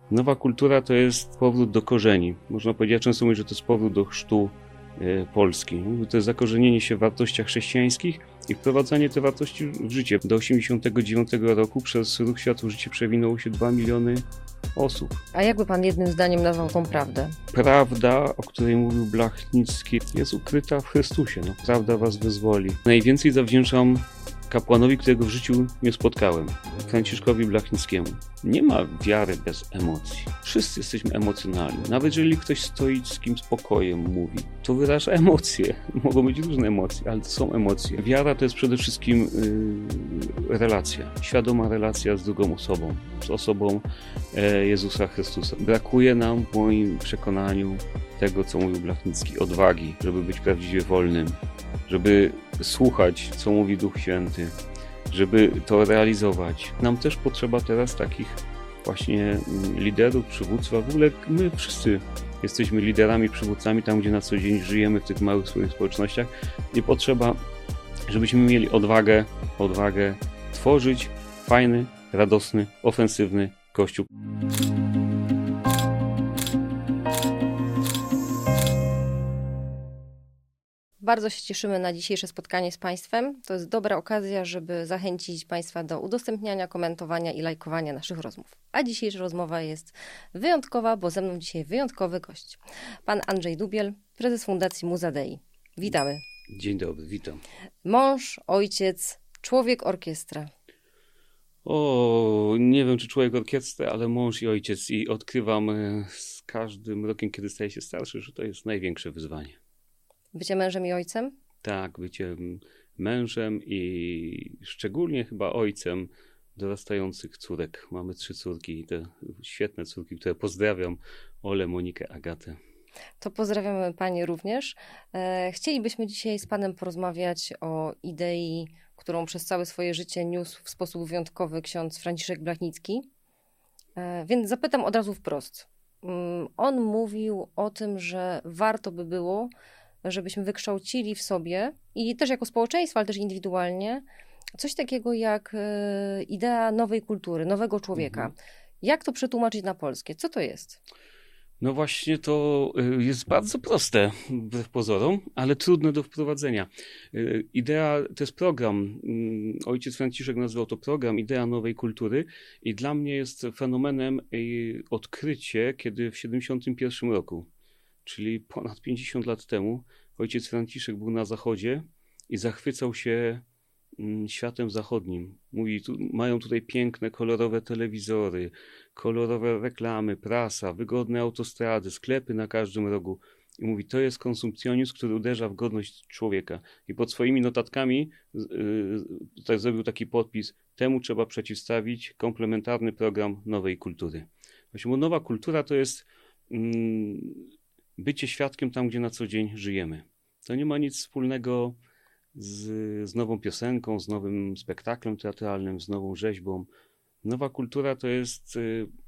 Nowa kultura to jest powrót do korzeni. Można powiedzieć, ja często mówię, że to jest powrót do chrztu Polski. To jest zakorzenienie się w wartościach chrześcijańskich i wprowadzanie te wartości w życie. Do 1989 roku przez Ruch Światło Życie przewinęło się 2 miliony osób. A jakby pan jednym zdaniem nazwał tą prawdę? Prawda, o której mówił Blachnicki, jest ukryta w Chrystusie. Prawda was wyzwoli. Najwięcej zawdzięczam kapłanowi, którego w życiu nie spotkałem, Franciszkowi Blachnickiemu. Nie ma wiary bez emocji. Wszyscy jesteśmy emocjonalni. Nawet jeżeli ktoś stoickim spokojem mówi, to wyraża emocje. Mogą być różne emocje, ale to są emocje. Wiara to jest przede wszystkim relacja. Świadoma relacja z drugą osobą. Z osobą Jezusa Chrystusa. Brakuje nam, w moim przekonaniu, tego, co mówił Blachnicki, odwagi, żeby być prawdziwie wolnym, żeby słuchać, co mówi Duch Święty, żeby to realizować. Nam też potrzeba teraz takich właśnie liderów, przywódców. W ogóle my wszyscy jesteśmy liderami, przywódcami tam, gdzie na co dzień żyjemy, w tych małych swoich społecznościach. I potrzeba, żebyśmy mieli odwagę tworzyć fajny, radosny, ofensywny Kościół. Bardzo się cieszymy na dzisiejsze spotkanie z Państwem. To jest dobra okazja, żeby zachęcić Państwa do udostępniania, komentowania i lajkowania naszych rozmów. A dzisiejsza rozmowa jest wyjątkowa, bo ze mną dzisiaj wyjątkowy gość. Pan Andrzej Dubiel, prezes Fundacji Muza Dei. Witamy. Dzień dobry, witam. Mąż, ojciec, człowiek orkiestra. Nie wiem, czy człowiek orkiestry, ale mąż i ojciec. I odkrywam z każdym rokiem, kiedy staję się starszy, że to jest największe wyzwanie. Bycie mężem i ojcem? Tak, bycie mężem i szczególnie chyba ojcem dorastających córek. Mamy 3 córki, te świetne córki, które pozdrawiam, Olę, Monikę, Agatę. To pozdrawiamy Panie również. Chcielibyśmy dzisiaj z Panem porozmawiać o idei, którą przez całe swoje życie niósł w sposób wyjątkowy ksiądz Franciszek Blachnicki. Więc zapytam od razu wprost. On mówił o tym, że warto by było, żebyśmy wykształcili w sobie i też jako społeczeństwo, ale też indywidualnie, coś takiego jak idea nowej kultury, nowego człowieka. Jak to przetłumaczyć na polskie? Co to jest? No właśnie to jest bardzo proste wbrew pozorom, ale trudne do wprowadzenia. Idea to jest program. Ojciec Franciszek nazwał to program Idea Nowej Kultury i dla mnie jest fenomenem odkrycie, kiedy w 1971 roku, czyli ponad 50 lat temu, ojciec Franciszek był na zachodzie i zachwycał się światem zachodnim. Mówi, mają tutaj piękne, kolorowe telewizory, kolorowe reklamy, prasa, wygodne autostrady, sklepy na każdym rogu. I mówi, to jest konsumpcjonizm, który uderza w godność człowieka. I pod swoimi notatkami tutaj zrobił taki podpis, temu trzeba przeciwstawić komplementarny program nowej kultury. Właśnie, bo nowa kultura to jest bycie świadkiem tam, gdzie na co dzień żyjemy. To nie ma nic wspólnego z nową piosenką, z nowym spektaklem teatralnym, z nową rzeźbą. Nowa kultura to jest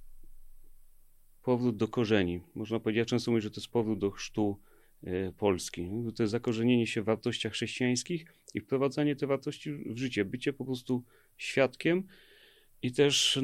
powrót do korzeni. Można powiedzieć, ja często mówię, że to jest powrót do chrztu Polski. To jest zakorzenienie się w wartościach chrześcijańskich i wprowadzanie te wartości w życie. Bycie po prostu świadkiem i też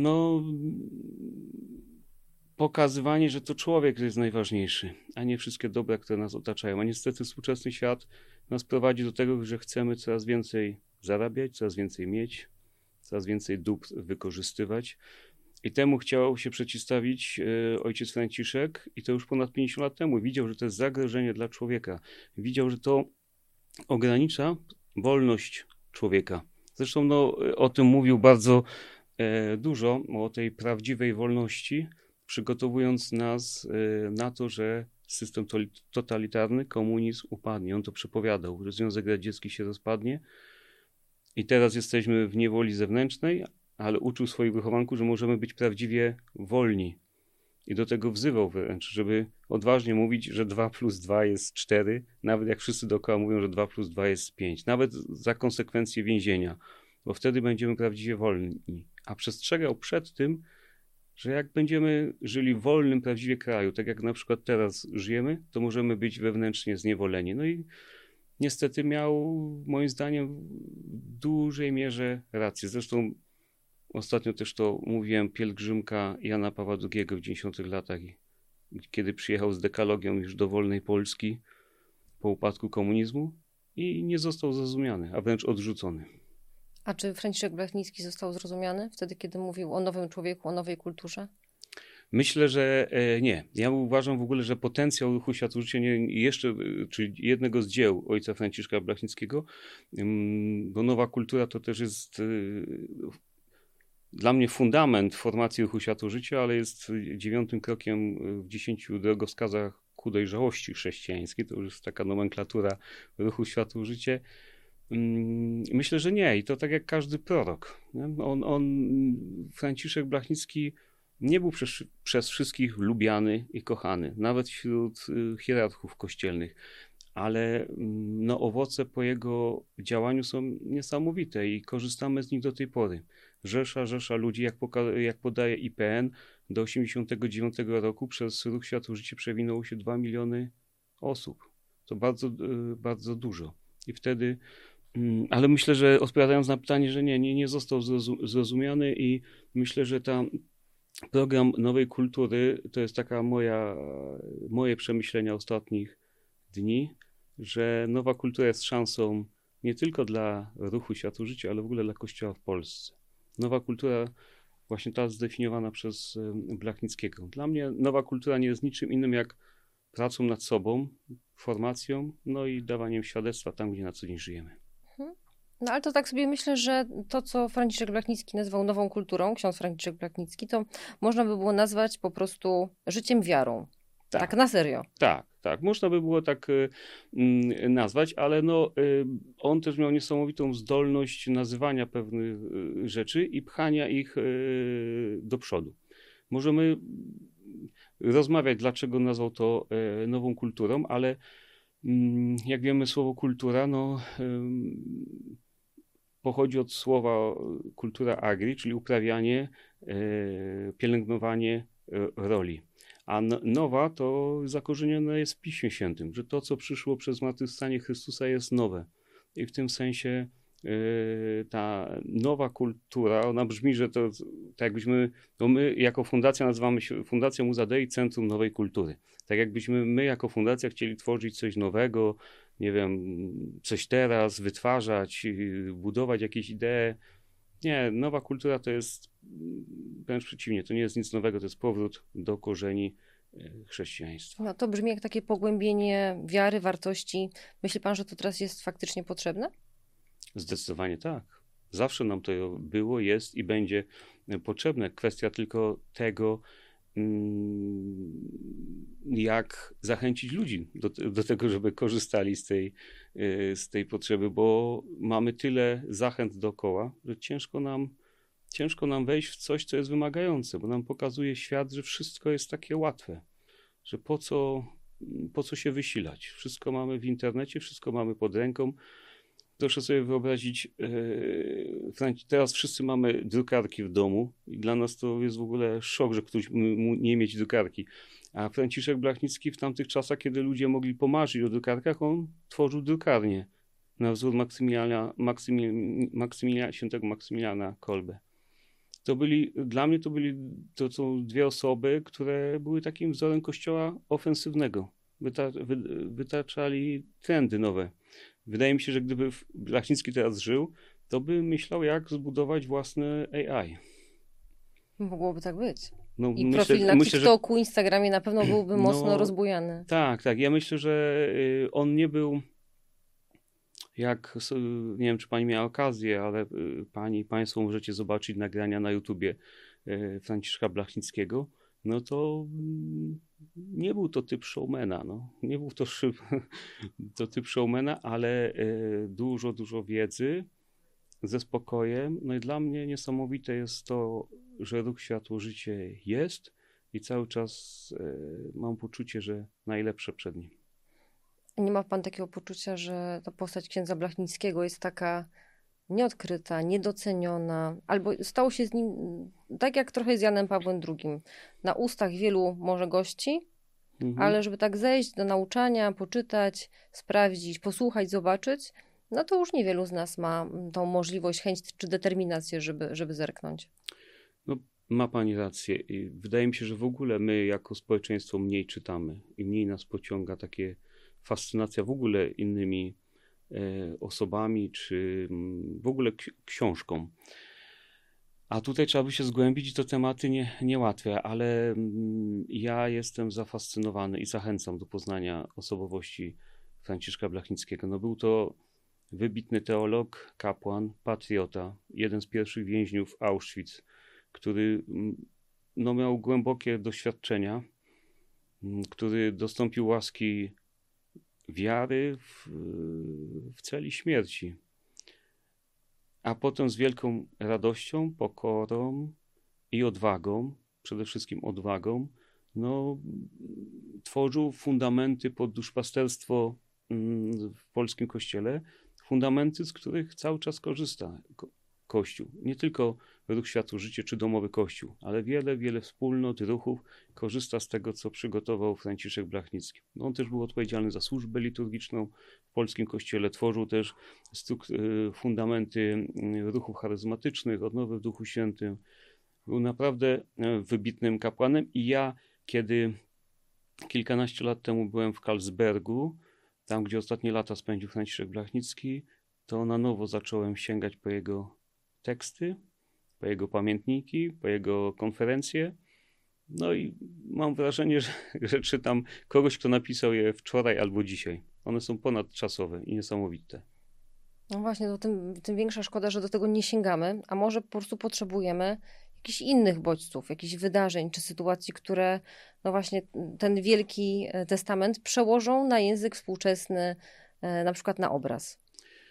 pokazywanie, że to człowiek jest najważniejszy, a nie wszystkie dobra, które nas otaczają. A niestety współczesny świat nas prowadzi do tego, że chcemy coraz więcej zarabiać, coraz więcej mieć, coraz więcej dóbr wykorzystywać. I temu chciał się przeciwstawić ojciec Franciszek i to już ponad 50 lat temu. Widział, że to jest zagrożenie dla człowieka. Widział, że to ogranicza wolność człowieka. Zresztą o tym mówił bardzo dużo, o tej prawdziwej wolności, przygotowując nas na to, że system totalitarny, komunizm upadnie. On to przepowiadał, że Związek Radziecki się rozpadnie i teraz jesteśmy w niewoli zewnętrznej, ale uczył swoich wychowanków, że możemy być prawdziwie wolni. I do tego wzywał wręcz, żeby odważnie mówić, że 2 plus 2 jest 4, nawet jak wszyscy dookoła mówią, że 2 plus 2 jest 5. Nawet za konsekwencje więzienia, bo wtedy będziemy prawdziwie wolni. A przestrzegał przed tym, że jak będziemy żyli w wolnym, prawdziwie kraju, tak jak na przykład teraz żyjemy, to możemy być wewnętrznie zniewoleni. No i niestety miał, moim zdaniem, w dużej mierze rację. Zresztą Ostatnio też to mówiłem, pielgrzymka Jana Pawła II w 90 latach, kiedy przyjechał z dekalogiem już do wolnej Polski po upadku komunizmu i nie został zrozumiany, a wręcz odrzucony. A czy Franciszek Blachnicki został zrozumiany wtedy, kiedy mówił o nowym człowieku, o nowej kulturze? Myślę, że nie. Ja uważam w ogóle, że potencjał ruchu Światło-Życie czyli jednego z dzieł ojca Franciszka Blachnickiego, bo nowa kultura to też jest dla mnie fundament formacji ruchu Światło-Życie, ale jest 9. krokiem w 10 drogowskazach ku dojrzałości chrześcijańskiej. To już jest taka nomenklatura ruchu Światło-Życie. Myślę, że nie. I to tak jak każdy prorok. Nie? Franciszek Blachnicki nie był przez wszystkich lubiany i kochany, nawet wśród hierarchów kościelnych, ale no, owoce po jego działaniu są niesamowite i korzystamy z nich do tej pory. Rzesza ludzi, jak podaje IPN, do 1989 roku przez ruch Światło-Życie przewinęło się 2 miliony osób. To bardzo, bardzo dużo. I wtedy, ale myślę, że odpowiadając na pytanie, że nie został zrozumiany i myślę, że program Nowej Kultury to jest taka moje przemyślenia ostatnich dni, że Nowa Kultura jest szansą nie tylko dla ruchu Światło-Życie, ale w ogóle dla Kościoła w Polsce. Nowa Kultura, właśnie ta zdefiniowana przez Blachnickiego. Dla mnie Nowa Kultura nie jest niczym innym jak pracą nad sobą, formacją, no i dawaniem świadectwa tam, gdzie na co dzień żyjemy. No ale to tak sobie myślę, że to, co Franciszek Blachnicki nazwał nową kulturą, ksiądz Franciszek Blachnicki, to można by było nazwać po prostu życiem wiarą. Tak na serio. Tak. Można by było tak nazwać, ale on też miał niesamowitą zdolność nazywania pewnych rzeczy i pchania ich do przodu. Możemy rozmawiać, dlaczego nazwał to nową kulturą, ale jak wiemy, słowo kultura pochodzi od słowa kultura agri, czyli uprawianie, pielęgnowanie roli. A nowa to zakorzenione jest w Piśmie Świętym, że to, co przyszło przez zmartwychwstanie Chrystusa, jest nowe. I w tym sensie ta nowa kultura, ona brzmi, że to tak jakbyśmy, my jako fundacja nazywamy się Fundacją Muza Dei Centrum Nowej Kultury. Tak jakbyśmy my jako fundacja chcieli tworzyć coś nowego, nie wiem, coś teraz, wytwarzać, budować jakieś idee. Nie, nowa kultura to jest wręcz przeciwnie, to nie jest nic nowego, to jest powrót do korzeni chrześcijaństwa. No to brzmi jak takie pogłębienie wiary, wartości. Myśli pan, że to teraz jest faktycznie potrzebne? Zdecydowanie tak. Zawsze nam to było, jest i będzie potrzebne. Kwestia tylko tego, jak zachęcić ludzi do tego, żeby korzystali z tej potrzeby, bo mamy tyle zachęt dookoła, że ciężko nam wejść w coś, co jest wymagające, bo nam pokazuje świat, że wszystko jest takie łatwe, że po co się wysilać. Wszystko mamy w internecie, wszystko mamy pod ręką. Proszę sobie wyobrazić, teraz wszyscy mamy drukarki w domu i dla nas to jest w ogóle szok, że ktoś nie mieć drukarki. A Franciszek Blachnicki w tamtych czasach, kiedy ludzie mogli pomarzyć o drukarkach, on tworzył drukarnię na wzór świętego Maksymiliana Kolbe. Dla mnie to są dwie osoby, które były takim wzorem kościoła ofensywnego. Wytaczali trendy nowe. Wydaje mi się, że gdyby Blachnicki teraz żył, to by myślał, jak zbudować własne AI. Mogłoby tak być. No, I profil na TikToku, Instagramie na pewno byłby mocno rozbujany. Tak. Ja myślę, że on nie był, nie wiem, czy pani miała okazję, ale państwo możecie zobaczyć nagrania na YouTubie Franciszka Blachnickiego. No to nie był to typ showmana, Nie był to typ showmana, ale dużo wiedzy, ze spokojem. No i dla mnie niesamowite jest to, że ruch Światło-Życie jest i cały czas mam poczucie, że najlepsze przed nim. Nie ma pan takiego poczucia, że ta postać księdza Blachnickiego jest taka nieodkryta, niedoceniona, albo stało się z nim tak jak trochę z Janem Pawłem II. Na ustach wielu może gości, ale żeby tak zejść do nauczania, poczytać, sprawdzić, posłuchać, zobaczyć, no to już niewielu z nas ma tą możliwość, chęć czy determinację, żeby zerknąć. Ma pani rację. I wydaje mi się, że w ogóle my jako społeczeństwo mniej czytamy i mniej nas pociąga takie fascynacja w ogóle innymi osobami, czy w ogóle książką. A tutaj trzeba by się zgłębić i to tematy niełatwe, ale ja jestem zafascynowany i zachęcam do poznania osobowości Franciszka Blachnickiego. No był to wybitny teolog, kapłan, patriota, jeden z pierwszych więźniów Auschwitz, który no, miał głębokie doświadczenia, który dostąpił łaski wiary w celi śmierci. A potem z wielką radością, pokorą i odwagą, przede wszystkim odwagą, no, tworzył fundamenty pod duszpasterstwo w polskim kościele, fundamenty, z których cały czas korzysta Kościół. Nie tylko Ruch Światło-Życie czy Domowy Kościół, ale wiele wspólnot, ruchów korzysta z tego, co przygotował Franciszek Blachnicki. No, on też był odpowiedzialny za służbę liturgiczną w polskim kościele, tworzył też fundamenty ruchów charyzmatycznych, odnowy w Duchu Świętym. Był naprawdę wybitnym kapłanem i ja, kiedy kilkanaście lat temu byłem w Karlsbergu, tam gdzie ostatnie lata spędził Franciszek Blachnicki, to na nowo zacząłem sięgać po jego teksty, po jego pamiętniki, po jego konferencje. No i mam wrażenie, że czytam kogoś, kto napisał je wczoraj albo dzisiaj. One są ponadczasowe i niesamowite. No właśnie, to tym większa szkoda, że do tego nie sięgamy, a może po prostu potrzebujemy jakichś innych bodźców, jakichś wydarzeń czy sytuacji, które no właśnie ten Wielki Testament przełożą na język współczesny, na przykład na obraz.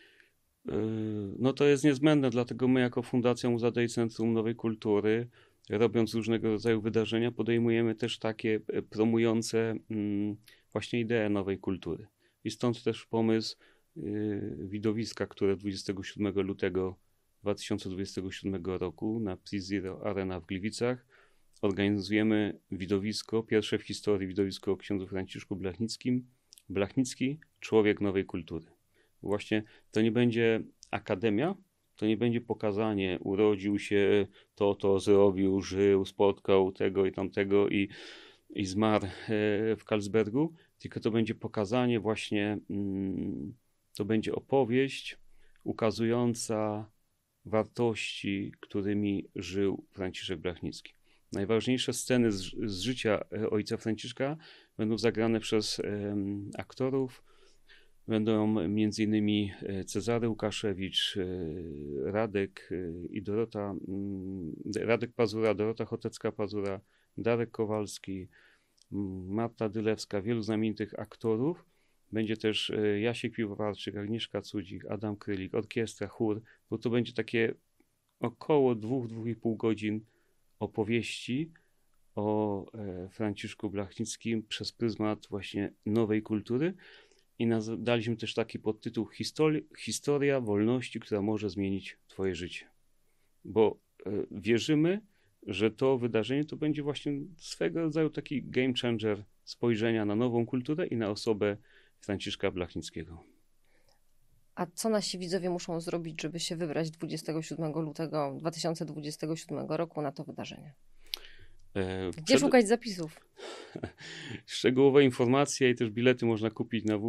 No to jest niezbędne, dlatego my jako Fundacja Muzea Dei Centrum Nowej Kultury, robiąc różnego rodzaju wydarzenia, podejmujemy też takie promujące właśnie idee nowej kultury. I stąd też pomysł widowiska, które 27 lutego 2027 roku na Pre-Zero Arena w Gliwicach organizujemy widowisko, pierwsze w historii widowisko o księdzu Franciszku Blachnickim. Blachnicki, człowiek nowej kultury. Właśnie to nie będzie akademia, to nie będzie pokazanie, urodził się, to zrobił, żył, spotkał tego i tamtego i zmarł w Karlsbergu, tylko to będzie pokazanie właśnie, to będzie opowieść ukazująca wartości, którymi żył Franciszek Blachnicki. Najważniejsze sceny z życia ojca Franciszka będą zagrane przez aktorów. Będą m.in. Cezary Łukaszewicz, Radek i Dorota, Radek Pazura, Dorota Chotecka-Pazura, Darek Kowalski, Marta Dylewska, wielu znamienitych aktorów. Będzie też Jasiek Piwowarczyk, Agnieszka Cudzik, Adam Krylik, orkiestra, chór, bo to będzie takie około 2-2,5 godzin opowieści o Franciszku Blachnickim przez pryzmat właśnie nowej kultury. I daliśmy też taki podtytuł Historia wolności, która może zmienić twoje życie. Bo wierzymy, że to wydarzenie to będzie właśnie swego rodzaju taki game changer spojrzenia na nową kulturę i na osobę Franciszka Blachnickiego. A co nasi widzowie muszą zrobić, żeby się wybrać 27 lutego 2027 roku na to wydarzenie? Gdzie szukać zapisów? Szczegółowe informacje i też bilety można kupić na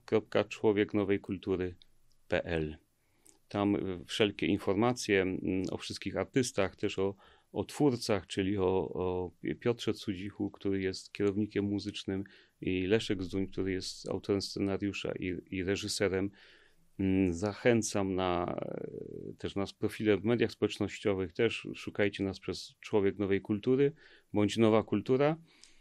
www.człowieknowejkultury.pl. Tam wszelkie informacje o wszystkich artystach, też o twórcach, czyli o Piotrze Cudzichu, który jest kierownikiem muzycznym, i Leszek Zduń, który jest autorem scenariusza i reżyserem. Zachęcam też nas profile w mediach społecznościowych, też szukajcie nas przez Człowiek Nowej Kultury bądź Nowa Kultura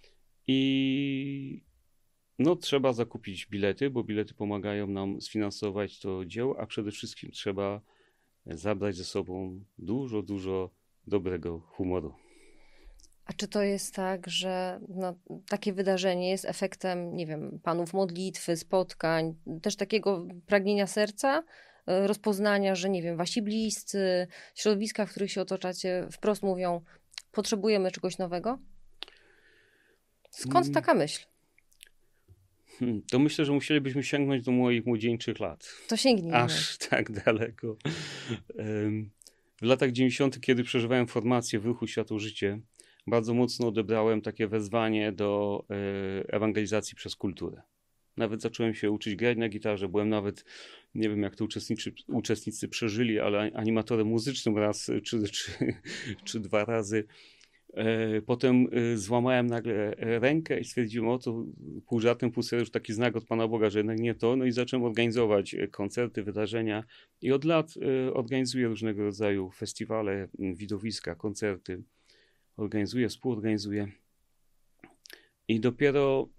i no, trzeba zakupić bilety, bo bilety pomagają nam sfinansować to dzieło, a przede wszystkim trzeba zabrać ze sobą dużo dobrego humoru. A czy to jest tak, że takie wydarzenie jest efektem, nie wiem, panów modlitwy, spotkań, też takiego pragnienia serca, rozpoznania, że nie wiem, wasi bliscy, środowiska, w których się otaczacie, wprost mówią, potrzebujemy czegoś nowego? Skąd taka myśl? To myślę, że musielibyśmy sięgnąć do moich młodzieńczych lat. To sięgnijmy. Aż tak daleko. W latach 90., kiedy przeżywałem formację w ruchu Światło-Życie, bardzo mocno odebrałem takie wezwanie do ewangelizacji przez kulturę. Nawet zacząłem się uczyć grać na gitarze. Byłem nawet, nie wiem jak to uczestnicy przeżyli, ale animatorem muzycznym raz czy dwa razy. Potem złamałem nagle rękę i stwierdziłem, o to pół żartem, pół serio, już taki znak od Pana Boga, że jednak nie to. No i zacząłem organizować koncerty, wydarzenia i od lat organizuję różnego rodzaju festiwale, widowiska, koncerty. Organizuję, współorganizuję. I dopiero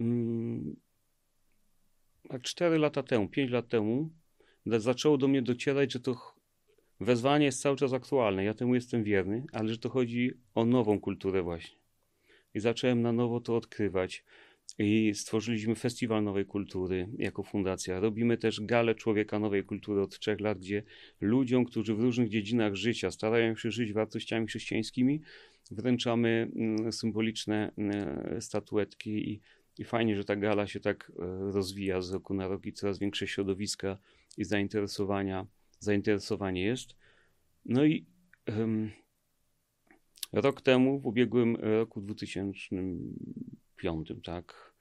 tak 4 lata temu, 5 lat temu zaczęło do mnie docierać, że to wezwanie jest cały czas aktualne. Ja temu jestem wierny, ale że to chodzi o nową kulturę właśnie. I zacząłem na nowo to odkrywać. I stworzyliśmy Festiwal Nowej Kultury jako fundacja. Robimy też Galę Człowieka Nowej Kultury od 3 lat, gdzie ludziom, którzy w różnych dziedzinach życia starają się żyć wartościami chrześcijańskimi, wręczamy symboliczne statuetki i fajnie, że ta gala się tak rozwija z roku na rok i coraz większe środowiska i zainteresowanie jest. No i rok temu, w ubiegłym roku 2005, tak,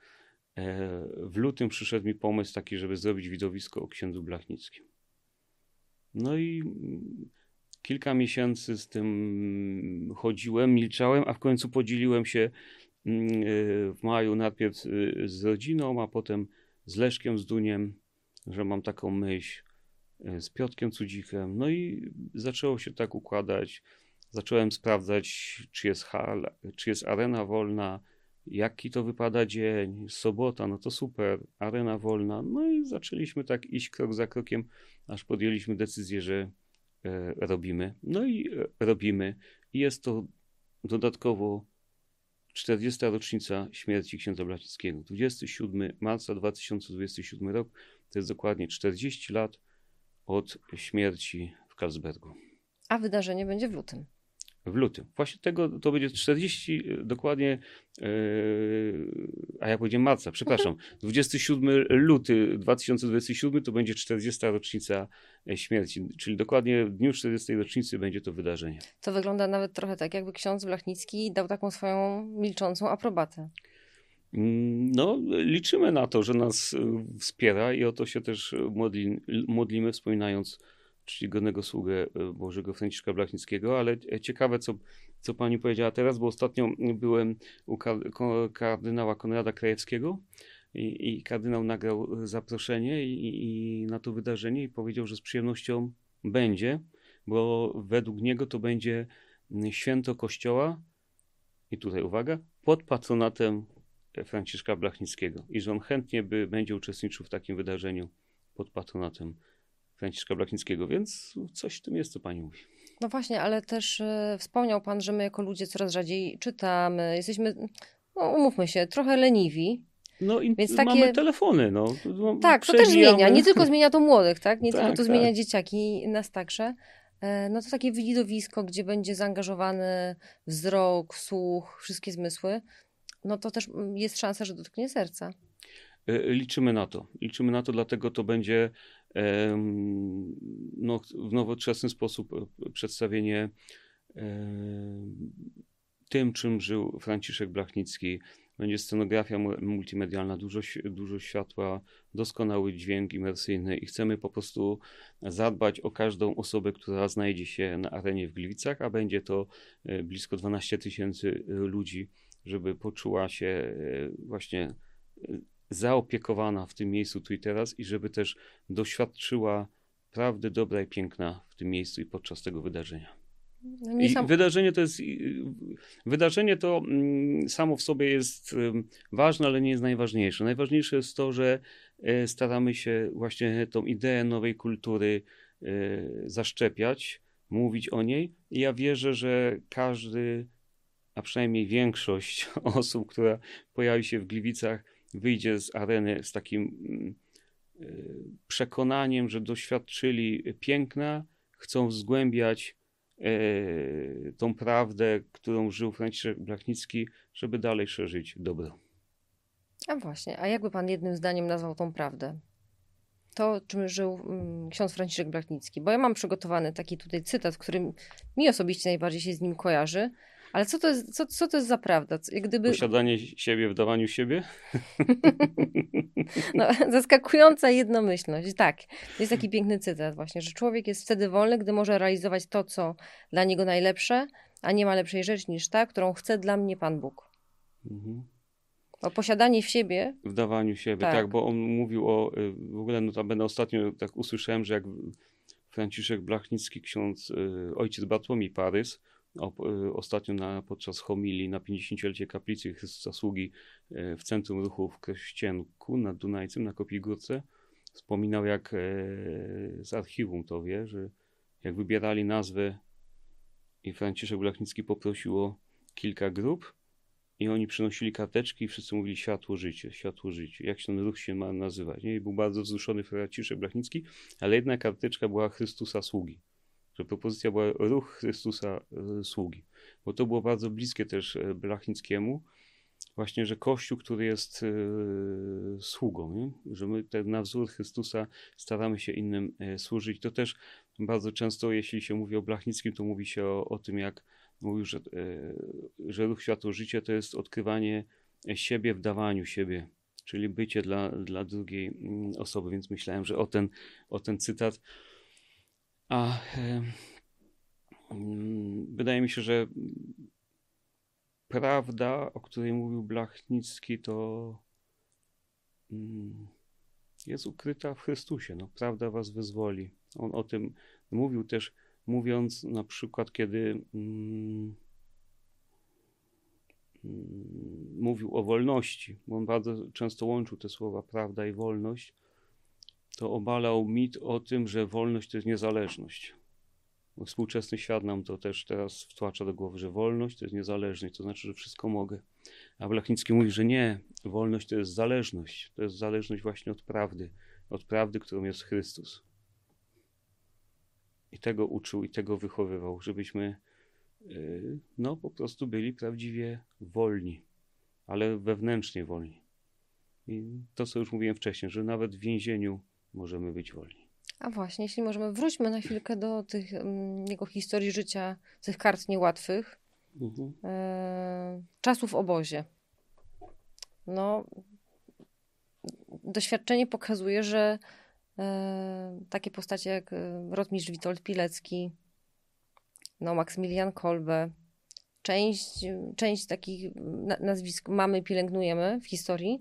w lutym przyszedł mi pomysł taki, żeby zrobić widowisko o księdzu Blachnickim. No i kilka miesięcy z tym chodziłem, milczałem, a w końcu podzieliłem się w maju najpierw z rodziną, a potem z Leszkiem, z Duniem, że mam taką myśl, z Piotrkiem Cudzikiem. No i zaczęło się tak układać. Zacząłem sprawdzać, czy jest arena wolna, jaki to wypada dzień, sobota, no to super, arena wolna. No i zaczęliśmy tak iść krok za krokiem, aż podjęliśmy decyzję, że robimy. No i robimy. I jest to dodatkowo 40. rocznica śmierci księdza Blachnickiego. 27 marca 2027 rok, to jest dokładnie 40 lat od śmierci w Carlsbergu. A wydarzenie będzie w lutym. W lutym. Właśnie tego to będzie 40 dokładnie, a ja powiedziałem marca, przepraszam. 27 luty 2027 to będzie 40. rocznica śmierci, czyli dokładnie w dniu 40. rocznicy będzie to wydarzenie. To wygląda nawet trochę tak, jakby ksiądz Blachnicki dał taką swoją milczącą aprobatę. No, liczymy na to, że nas wspiera i o to się też modlimy, wspominając czcigodnego sługę Bożego Franciszka Blachnickiego, ale ciekawe, co pani powiedziała teraz, bo ostatnio byłem u kardynała Konrada Krajewskiego i kardynał nagrał zaproszenie i na to wydarzenie i powiedział, że z przyjemnością będzie, bo według niego to będzie święto Kościoła i tutaj uwaga, pod patronatem Franciszka Blachnickiego i że on chętnie będzie uczestniczył w takim wydarzeniu pod patronatem Franciszka Blachnickiego, więc coś w tym jest, co pani mówi. No właśnie, ale też wspomniał pan, że my jako ludzie coraz rzadziej czytamy, jesteśmy, no umówmy się, trochę leniwi. No i więc mamy telefony, no. Tak, to też zmienia, nie tylko zmienia to młodych, tak? Nie tylko to zmienia dzieciaki, nas także. No to takie widowisko, gdzie będzie zaangażowany wzrok, słuch, wszystkie zmysły, no to też jest szansa, że dotknie serca. Liczymy na to, dlatego to będzie no, w nowoczesny sposób przedstawienie tym, czym żył Franciszek Blachnicki. Będzie scenografia multimedialna, dużo światła, doskonały dźwięk imersyjny i chcemy po prostu zadbać o każdą osobę, która znajdzie się na arenie w Gliwicach, a będzie to blisko 12 000 ludzi, żeby poczuła się właśnie zaopiekowana w tym miejscu tu i teraz i żeby też doświadczyła prawdy dobra i piękna w tym miejscu i podczas tego wydarzenia. No I wydarzenie to samo w sobie jest ważne, ale nie jest najważniejsze. Najważniejsze jest to, że staramy się właśnie tą ideę nowej kultury zaszczepiać, mówić o niej i ja wierzę, że każdy, a przynajmniej większość osób, która pojawi się w Gliwicach, wyjdzie z areny z takim przekonaniem, że doświadczyli piękna, chcą zgłębiać tą prawdę, którą żył Franciszek Blachnicki, żeby dalej szerzyć dobro. A właśnie, a jakby pan jednym zdaniem nazwał tą prawdę? to, czym żył ksiądz Franciszek Blachnicki. Bo ja mam przygotowany taki tutaj cytat, który mi osobiście najbardziej się z nim kojarzy. Ale co to jest za prawda? Jak gdyby... Posiadanie siebie w dawaniu siebie? No, zaskakująca jednomyślność. Tak, jest taki piękny cytat właśnie, że człowiek jest wtedy wolny, gdy może realizować to, co dla niego najlepsze, a nie ma lepszej rzeczy niż ta, którą chce dla mnie Pan Bóg. Mhm. O posiadanie w siebie. W dawaniu siebie, tak, bo on mówił w ogóle notabene ostatnio tak usłyszałem, że jak Franciszek Blachnicki, ksiądz, ojciec Bartłomiej Parys, ostatnio podczas homilii na 50-lecie kaplicy Chrystusa Sługi w Centrum Ruchu w Krościenku nad Dunajcem, na Kopiej Górce, wspominał, jak z archiwum to wie, że jak wybierali nazwę i Franciszek Blachnicki poprosił o kilka grup i oni przynosili karteczki i wszyscy mówili światło, życie, jak się ten ruch się ma nazywać. Nie? I był bardzo wzruszony Franciszek Blachnicki, ale jedna karteczka była Chrystusa Sługi. Że propozycja była ruch Chrystusa Sługi. Bo to było bardzo bliskie też Blachnickiemu. Właśnie, że Kościół, który jest sługą, nie? Że my na wzór Chrystusa staramy się innym służyć. To też bardzo często, jeśli się mówi o Blachnickim, to mówi się o tym, jak mówił, że ruch Światło Życie to jest odkrywanie siebie w dawaniu siebie, czyli bycie dla drugiej osoby. Więc myślałem, że o ten cytat. A wydaje mi się, że prawda, o której mówił Blachnicki, to jest ukryta w Chrystusie. No, prawda was wyzwoli. On o tym mówił też, mówiąc na przykład, kiedy mówił o wolności, bo on bardzo często łączył te słowa prawda i wolność, to obalał mit o tym, że wolność to jest niezależność. Bo współczesny świat nam to też teraz wtłacza do głowy, że wolność to jest niezależność, to znaczy, że wszystko mogę. A Blachnicki mówi, że nie, wolność to jest zależność właśnie od prawdy, którą jest Chrystus. I tego uczył i tego wychowywał, żebyśmy po prostu byli prawdziwie wolni, ale wewnętrznie wolni. I to, co już mówiłem wcześniej, że nawet w więzieniu możemy być wolni. A właśnie, jeśli możemy, wróćmy na chwilkę do tych jego historii życia, tych kart niełatwych, czasów w obozie. No, doświadczenie pokazuje, że takie postacie jak rotmistrz Witold Pilecki, Maksymilian Kolbe, część takich nazwisk mamy, pielęgnujemy w historii,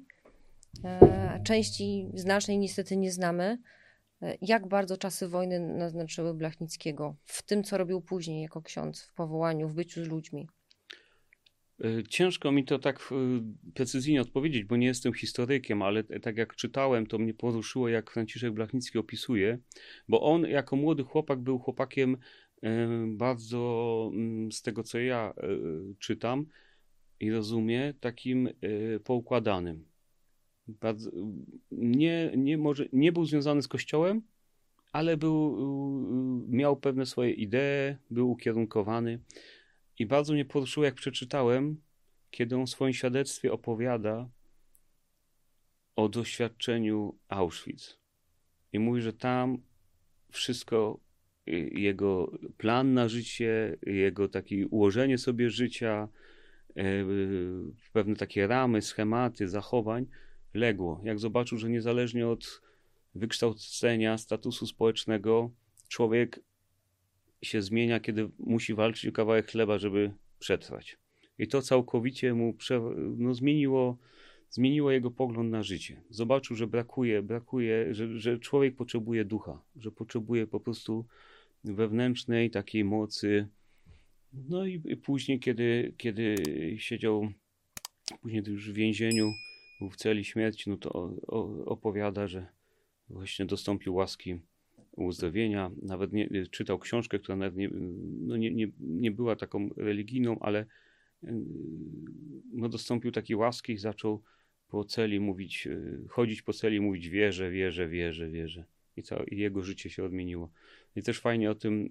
a części znacznej niestety nie znamy. Jak bardzo czasy wojny naznaczyły Blachnickiego w tym, co robił później jako ksiądz, w powołaniu, w byciu z ludźmi? Ciężko mi to tak precyzyjnie odpowiedzieć, bo nie jestem historykiem, ale tak jak czytałem, to mnie poruszyło, jak Franciszek Blachnicki opisuje, bo on jako młody chłopak był chłopakiem bardzo, z tego co ja czytam i rozumiem, takim poukładanym. Bardzo, nie był związany z Kościołem, ale miał pewne swoje idee, był ukierunkowany. I bardzo mnie poruszyło, jak przeczytałem, kiedy on w swoim świadectwie opowiada o doświadczeniu Auschwitz. I mówi, że tam wszystko, jego plan na życie, jego takie ułożenie sobie życia, pewne takie ramy, schematy, zachowań legło. Jak zobaczył, że niezależnie od wykształcenia, statusu społecznego, człowiek się zmienia, kiedy musi walczyć o kawałek chleba, żeby przetrwać. I to całkowicie mu zmieniło jego pogląd na życie. Zobaczył, że brakuje, że człowiek potrzebuje ducha, że potrzebuje po prostu wewnętrznej takiej mocy. No i później, kiedy siedział później już w więzieniu, był w celi śmierci, no to opowiada, że właśnie dostąpił łaski uzdrowienia. Nawet czytał książkę, która nawet nie była taką religijną, ale dostąpił takiej łaski i zaczął po celi mówić, chodzić po celi i mówić wierzę. I jego życie się odmieniło. I też fajnie o tym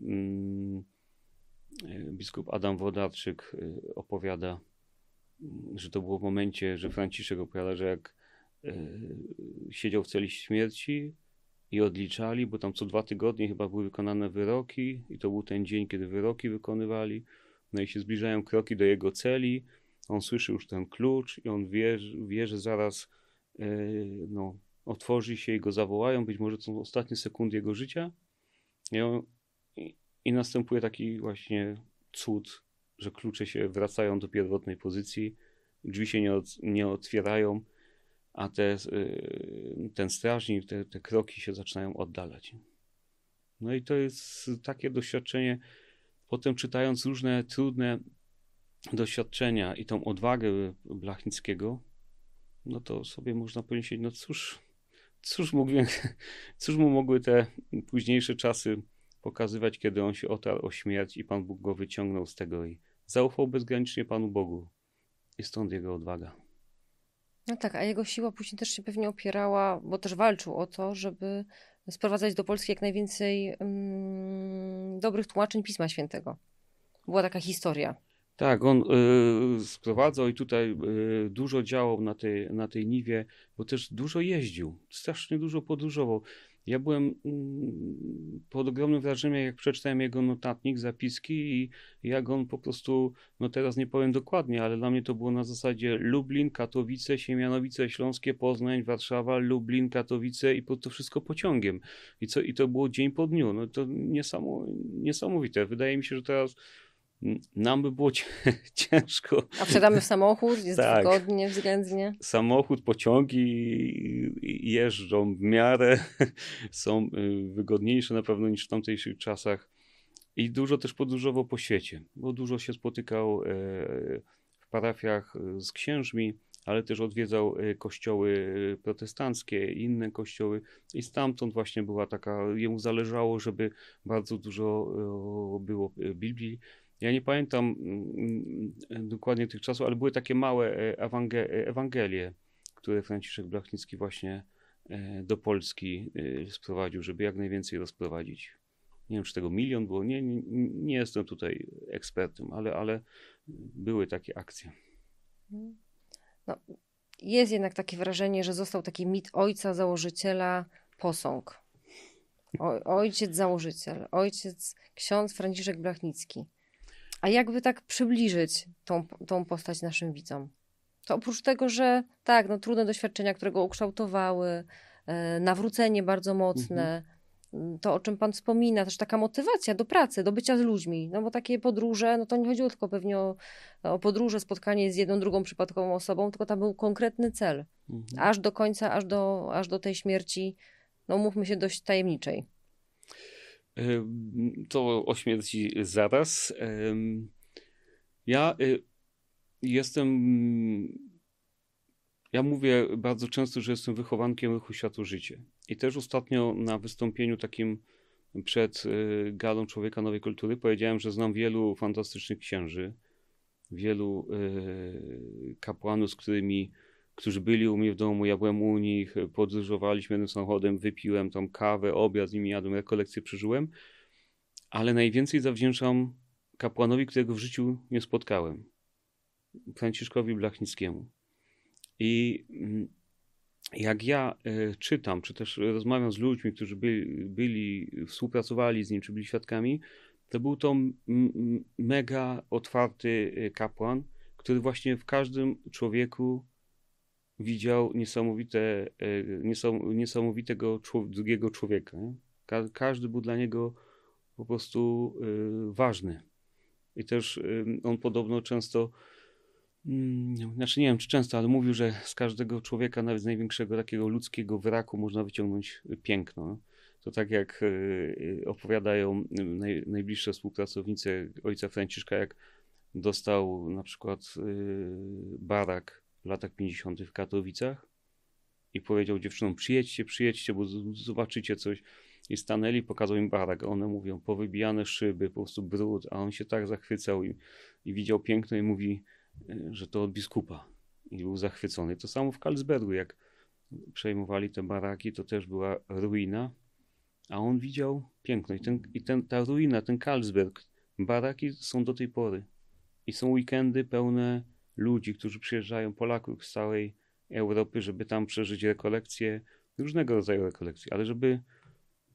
biskup Adam Włodarczyk opowiada, że to było w momencie, że Franciszek opowiada, że jak siedział w celi śmierci, i odliczali, bo tam co 2 tygodnie chyba były wykonane wyroki i to był ten dzień, kiedy wyroki wykonywali. No i się zbliżają kroki do jego celi. On słyszy już ten klucz i on wie że zaraz no, otworzy się i go zawołają. Być może to są ostatnie sekundy jego życia. I następuje taki właśnie cud, że klucze się wracają do pierwotnej pozycji, drzwi się nie otwierają, a ten strażnik, te kroki się zaczynają oddalać. No i to jest takie doświadczenie, potem czytając różne trudne doświadczenia i tą odwagę Blachnickiego, no to sobie można pomyśleć, no cóż mu mogły te późniejsze czasy pokazywać, kiedy on się otarł o śmierć i Pan Bóg go wyciągnął z tego i zaufał bezgranicznie Panu Bogu. I stąd jego odwaga. No tak, a jego siła później też się pewnie opierała, bo też walczył o to, żeby sprowadzać do Polski jak najwięcej dobrych tłumaczeń Pisma Świętego. Była taka historia. Tak, on sprowadzał i tutaj dużo działał na tej niwie, bo też dużo jeździł, strasznie dużo podróżował. Ja byłem pod ogromnym wrażeniem, jak przeczytałem jego notatnik, zapiski i jak on po prostu, no teraz nie powiem dokładnie, ale dla mnie to było na zasadzie Lublin, Katowice, Siemianowice Śląskie, Poznań, Warszawa, Lublin, Katowice i to wszystko pociągiem. I to było dzień po dniu. No to niesamowite. Wydaje mi się, że teraz nam by było ciężko. A wsiadamy w samochód, jest tak. wygodnie względnie. Samochód, pociągi jeżdżą w miarę, są wygodniejsze na pewno niż w tamtejszych czasach i dużo też podróżował po świecie, bo dużo się spotykał w parafiach z księżmi, ale też odwiedzał kościoły protestanckie i inne kościoły i stamtąd właśnie była jemu zależało, żeby bardzo dużo było Biblii. Ja nie pamiętam dokładnie tych czasów, ale były takie małe Ewangelie, które Franciszek Blachnicki właśnie do Polski sprowadził, żeby jak najwięcej rozprowadzić. Nie wiem, czy tego 1 milion było, nie jestem tutaj ekspertem, ale były takie akcje. No, jest jednak takie wrażenie, że został taki mit ojca założyciela posąg. Ojciec założyciel, ksiądz Franciszek Blachnicki. A jakby tak przybliżyć tą postać naszym widzom? To oprócz tego, że tak, no trudne doświadczenia, które go ukształtowały, nawrócenie bardzo mocne, to o czym pan wspomina, też taka motywacja do pracy, do bycia z ludźmi, no bo takie podróże, no to nie chodziło tylko pewnie o podróże, spotkanie z jedną, drugą przypadkową osobą, tylko tam był konkretny cel. Aż do końca, aż do tej śmierci, no mówmy się, dość tajemniczej. To o śmierci zaraz. Ja mówię bardzo często, że jestem wychowankiem ruchu Światło-Życie. I też ostatnio na wystąpieniu takim przed Galą Człowieka Nowej Kultury powiedziałem, że znam wielu fantastycznych księży, wielu kapłanów, którzy byli u mnie w domu, ja byłem u nich, podróżowaliśmy jednym samochodem, wypiłem tam kawę, obiad z nimi jadłem, rekolekcje przeżyłem, ale najwięcej zawdzięczam kapłanowi, którego w życiu nie spotkałem, Franciszkowi Blachnickiemu. I jak ja czytam, czy też rozmawiam z ludźmi, którzy współpracowali z nim, czy byli świadkami, to był to mega otwarty kapłan, który właśnie w każdym człowieku widział niesamowitego drugiego człowieka. Nie? Każdy był dla niego po prostu ważny. I też on podobno często, znaczy nie wiem czy często, ale mówił, że z każdego człowieka, nawet z największego takiego ludzkiego wraku można wyciągnąć piękno. To tak jak opowiadają najbliższe współpracownice ojca Franciszka, jak dostał na przykład barak w latach 50. w Katowicach i powiedział dziewczynom, przyjedźcie, bo zobaczycie coś. I stanęli, pokazał im barak, a one mówią, powybijane szyby, po prostu brud, a on się tak zachwycał i widział piękno i mówi, że to od biskupa. I był zachwycony. To samo w Carlsbergu, jak przejmowali te baraki, to też była ruina, a on widział piękno. Ta ruina, ten Carlsberg, baraki są do tej pory. I są weekendy pełne ludzi, którzy przyjeżdżają, Polaków z całej Europy, żeby tam przeżyć rekolekcje, różnego rodzaju rekolekcje, ale żeby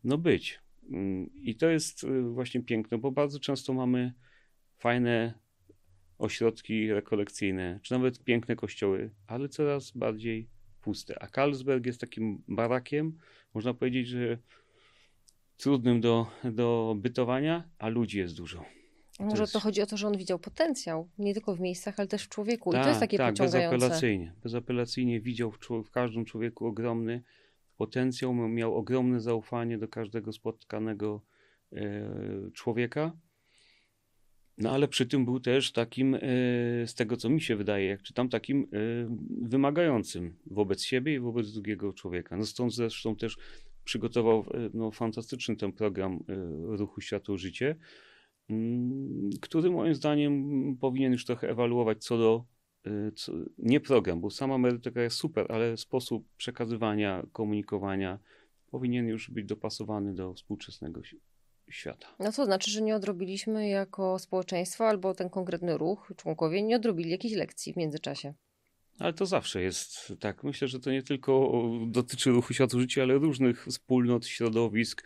być. I to jest właśnie piękne, bo bardzo często mamy fajne ośrodki rekolekcyjne, czy nawet piękne kościoły, ale coraz bardziej puste. A Carlsberg jest takim barakiem, można powiedzieć, że trudnym do bytowania, a ludzi jest dużo. Może to chodzi o to, że on widział potencjał, nie tylko w miejscach, ale też w człowieku. I to jest takie tak, pociągające. bezapelacyjnie widział w każdym człowieku ogromny potencjał, miał ogromne zaufanie do każdego spotkanego człowieka. No ale przy tym był też takim, z tego co mi się wydaje, jak czytam, takim wymagającym wobec siebie i wobec drugiego człowieka. No stąd zresztą też przygotował fantastyczny ten program Ruchu Światło Życie, który moim zdaniem powinien już trochę ewaluować nie program, bo sama merytoryka jest super, ale sposób przekazywania, komunikowania powinien już być dopasowany do współczesnego świata. No to znaczy, że nie odrobiliśmy jako społeczeństwo albo ten konkretny ruch, członkowie nie odrobili jakichś lekcji w międzyczasie. Ale to zawsze jest tak. Myślę, że to nie tylko dotyczy Ruchu Światło Życie, ale różnych wspólnot, środowisk,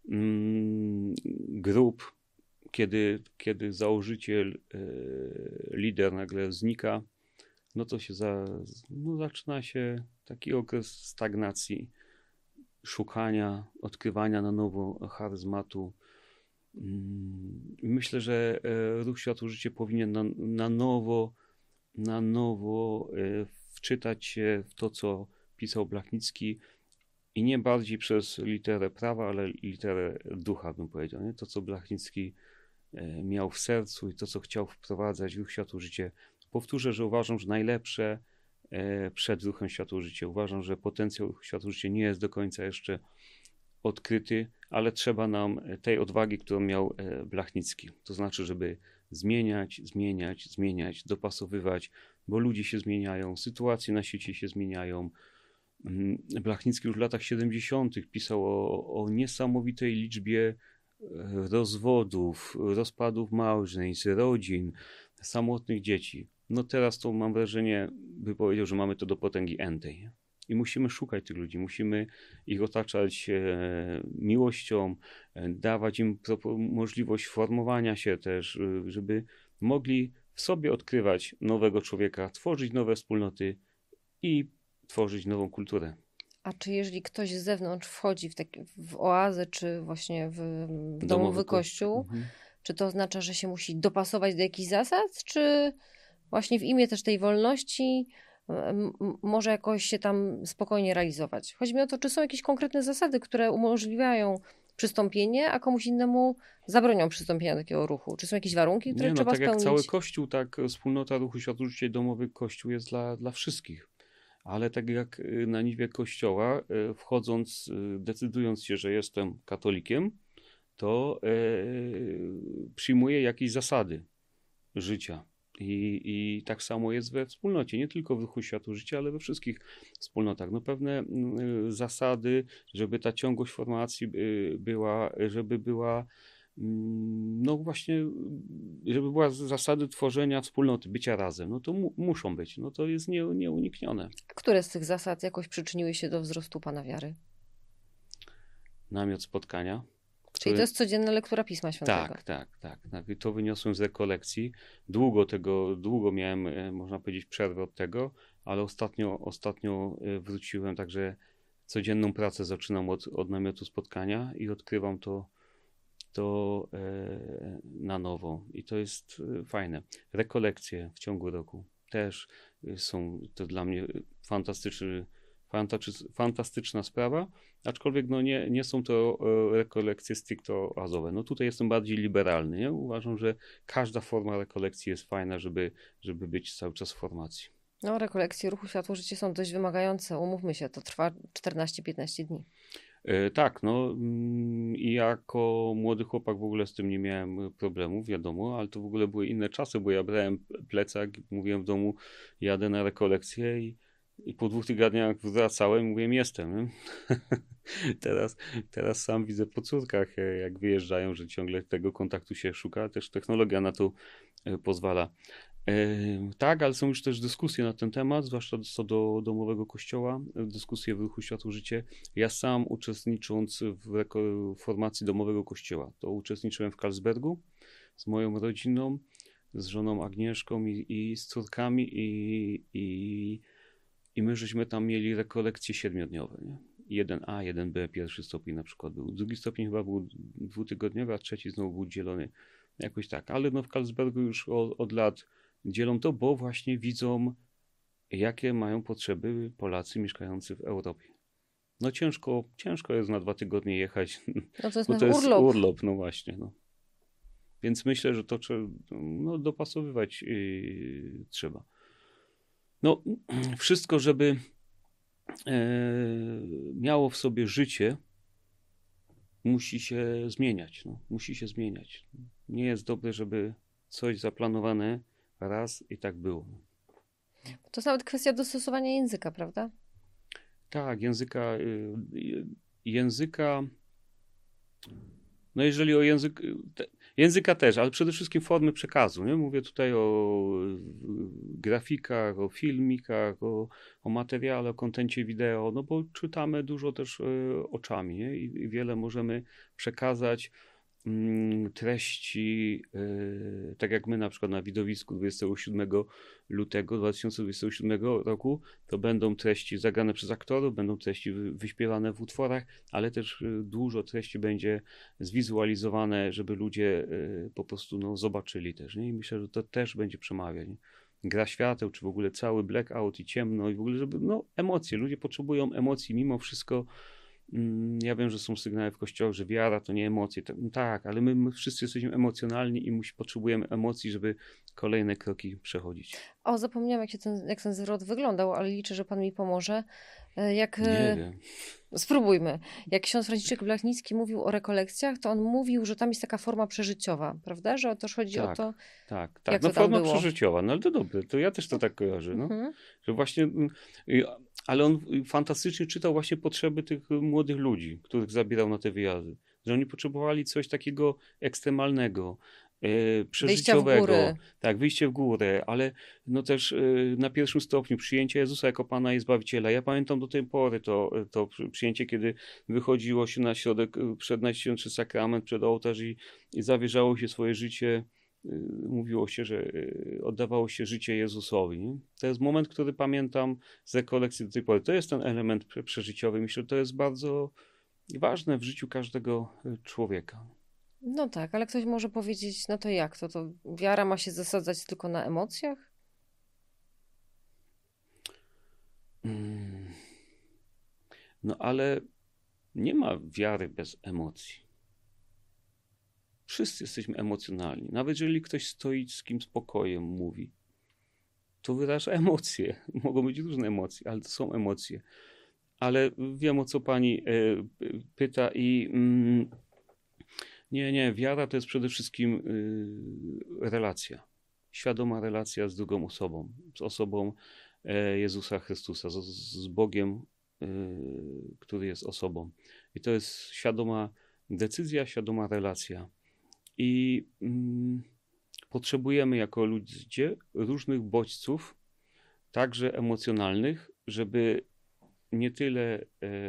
grup. Kiedy założyciel, lider nagle znika, no to zaczyna się taki okres stagnacji, szukania, odkrywania na nowo charyzmatu. Myślę, że Ruch Światło Życie powinien na nowo wczytać się w to, co pisał Blachnicki i nie bardziej przez literę prawa, ale literę ducha, bym powiedział. Nie? To, co Blachnicki miał w sercu i to, co chciał wprowadzać w Ruch Światło Życie. Powtórzę, że uważam, że najlepsze przed Ruchem Światło Życie. Uważam, że potencjał Ruchu Światło Życie nie jest do końca jeszcze odkryty, ale trzeba nam tej odwagi, którą miał Blachnicki. To znaczy, żeby zmieniać, dopasowywać, bo ludzie się zmieniają, sytuacje na świecie się zmieniają. Blachnicki już w latach 70. pisał o niesamowitej liczbie rozwodów, rozpadów małżeństw, rodzin, samotnych dzieci. No teraz to mam wrażenie, by powiedział, że mamy to do potęgi entej. I musimy szukać tych ludzi, musimy ich otaczać miłością, dawać im możliwość formowania się też, żeby mogli w sobie odkrywać nowego człowieka, tworzyć nowe wspólnoty i tworzyć nową kulturę. A czy jeżeli ktoś z zewnątrz wchodzi w oazę, czy właśnie w domowy kościół, czy to oznacza, że się musi dopasować do jakichś zasad, czy właśnie w imię też tej wolności może jakoś się tam spokojnie realizować? Chodzi mi o to, czy są jakieś konkretne zasady, które umożliwiają przystąpienie, a komuś innemu zabronią przystąpienia do takiego ruchu? Czy są jakieś warunki, które trzeba spełnić? Tak jak cały Kościół, tak wspólnota Ruchu Światło Życie domowy Kościół jest dla wszystkich. Ale tak jak na niwie Kościoła, wchodząc, decydując się, że jestem katolikiem, to przyjmuję jakieś zasady życia. I tak samo jest we wspólnocie, nie tylko w Ruchu Światło Życie, ale we wszystkich wspólnotach. No pewne zasady, żeby ta ciągłość formacji była, żeby była no właśnie, żeby była zasady tworzenia wspólnoty, bycia razem, no to muszą być, no to jest nieuniknione. Które z tych zasad jakoś przyczyniły się do wzrostu Pana wiary? Namiot spotkania. Czyli to jest codzienna lektura Pisma Świętego. Tak. I to wyniosłem z rekolekcji. Długo miałem, można powiedzieć, przerwę od tego, ale ostatnio wróciłem, także codzienną pracę zaczynam od namiotu spotkania i odkrywam to na nowo. I to jest fajne. Rekolekcje w ciągu roku też są to dla mnie fantastyczna sprawa, aczkolwiek no nie są to rekolekcje stricte oazowe. No tutaj jestem bardziej liberalny. Nie? Uważam, że każda forma rekolekcji jest fajna, żeby być cały czas w formacji. No, rekolekcje Ruchu Światło Życie są dość wymagające. Umówmy się, to trwa 14-15 dni. Tak, no i jako młody chłopak w ogóle z tym nie miałem problemu, wiadomo, ale to w ogóle były inne czasy, bo ja brałem plecak, mówiłem w domu, jadę na rekolekcję i po 2 tygodniach wracałem i mówiłem, jestem. Teraz sam widzę po córkach, jak wyjeżdżają, że ciągle tego kontaktu się szuka, też technologia na to pozwala. Tak, ale są już też dyskusje na ten temat, zwłaszcza co do domowego kościoła, dyskusje w Ruchu Światło Życie. Ja sam uczestnicząc w formacji domowego kościoła, to uczestniczyłem w Carlsbergu z moją rodziną, z żoną Agnieszką i z córkami i my żeśmy tam mieli rekolekcje 7-dniowe, nie? 1A, 1B, pierwszy stopień na przykład był. Drugi stopień chyba był 2-tygodniowy, a trzeci znowu był dzielony jakoś tak. Ale no w Carlsbergu już od lat dzielą to, bo właśnie widzą, jakie mają potrzeby Polacy mieszkający w Europie. No ciężko jest na 2 tygodnie jechać, No to jest bo nasz to jest urlop. urlop, no właśnie. No. Więc myślę, że to trzeba dopasowywać trzeba. No, wszystko, żeby miało w sobie życie, musi się zmieniać. No. Musi się zmieniać. Nie jest dobre, żeby coś zaplanowane raz i tak było. To jest nawet kwestia dostosowania języka, prawda? Tak, języka. No jeżeli o języka też, ale przede wszystkim formy przekazu. Nie? Mówię tutaj o grafikach, o filmikach, o materiale, o kontencie wideo, no bo czytamy dużo też oczami, nie? I wiele możemy przekazać treści, tak jak my na przykład na widowisku 27 lutego 2027 roku, to będą treści zagrane przez aktorów, będą treści wyśpiewane w utworach, ale też dużo treści będzie zwizualizowane, żeby ludzie po prostu zobaczyli też. Nie? I myślę, że to też będzie przemawiać. Nie? Gra świateł, czy w ogóle cały blackout i ciemno i w ogóle, żeby emocje, ludzie potrzebują emocji mimo wszystko. Ja wiem, że są sygnały w kościołach, że wiara to nie emocje. Tak, ale my wszyscy jesteśmy emocjonalni i potrzebujemy emocji, żeby kolejne kroki przechodzić. O, zapomniałam, jak ten zwrot wyglądał, ale liczę, że pan mi pomoże. Nie wiem. Spróbujmy. Jak ksiądz Franciszek Blachnicki mówił o rekolekcjach, to on mówił, że tam jest taka forma przeżyciowa, prawda? Że też chodzi o to, Tak. jak No to tam forma było. przeżyciowa, no ale to dobre, to ja też to tak kojarzę, no. Mhm. Że właśnie, ale on fantastycznie czytał właśnie potrzeby tych młodych ludzi, których zabierał na te wyjazdy. Że oni potrzebowali coś takiego ekstremalnego, przeżyciowego. górę. Tak, wyjście w górę, ale no też na pierwszym stopniu przyjęcie Jezusa jako Pana i Zbawiciela. Ja pamiętam do tej pory to przyjęcie, kiedy wychodziło się na środek przed Najświętszy Sakrament, przed ołtarz i zawierzało się swoje życie. Mówiło się, że oddawało się życie Jezusowi. Nie? To jest moment, który pamiętam z rekolekcji do tej pory. To jest ten element przeżyciowy. Myślę, że to jest bardzo ważne w życiu każdego człowieka. No tak, ale ktoś może powiedzieć, no to jak to? To wiara ma się zasadzać tylko na emocjach? No ale nie ma wiary bez emocji. Wszyscy jesteśmy emocjonalni. Nawet jeżeli ktoś stoickim spokojem mówi, to wyraża emocje. Mogą być różne emocje, ale to są emocje. Ale wiem, o co pani pyta i nie, wiara to jest przede wszystkim relacja. Świadoma relacja z drugą osobą. Z osobą Jezusa Chrystusa, z Bogiem, który jest osobą. I to jest świadoma decyzja, świadoma relacja. I potrzebujemy jako ludzie różnych bodźców, także emocjonalnych, żeby nie tyle,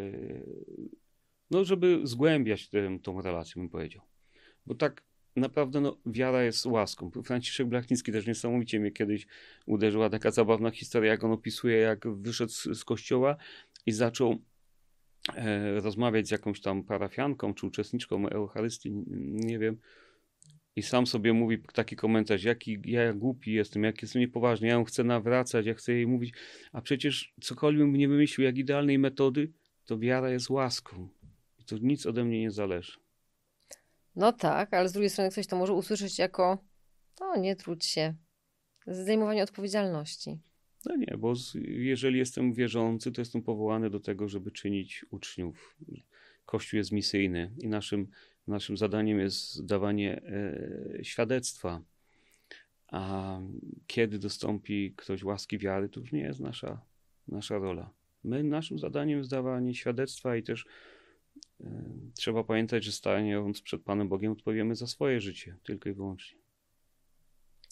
żeby zgłębiać tą relację, bym powiedział. Bo tak naprawdę wiara jest łaską. Franciszek Blachnicki też niesamowicie mnie kiedyś uderzyła taka zabawna historia, jak on opisuje, jak wyszedł z kościoła i zaczął rozmawiać z jakąś tam parafianką czy uczestniczką Eucharystii, nie wiem. I sam sobie mówi taki komentarz, ja głupi jestem, jak jestem niepoważny, ja ją chcę nawracać, ja chcę jej mówić, a przecież cokolwiek bym nie wymyślił jak idealnej metody, to wiara jest łaską. I to nic ode mnie nie zależy. No tak, ale z drugiej strony ktoś to może usłyszeć jako, nie trudź się, zdejmowanie odpowiedzialności. No nie, bo jeżeli jestem wierzący, to jestem powołany do tego, żeby czynić uczniów. Kościół jest misyjny i naszym zadaniem jest dawanie świadectwa. A kiedy dostąpi ktoś łaski wiary, to już nie jest nasza rola. Naszym zadaniem jest dawanie świadectwa i też trzeba pamiętać, że stając przed Panem Bogiem odpowiemy za swoje życie, tylko i wyłącznie.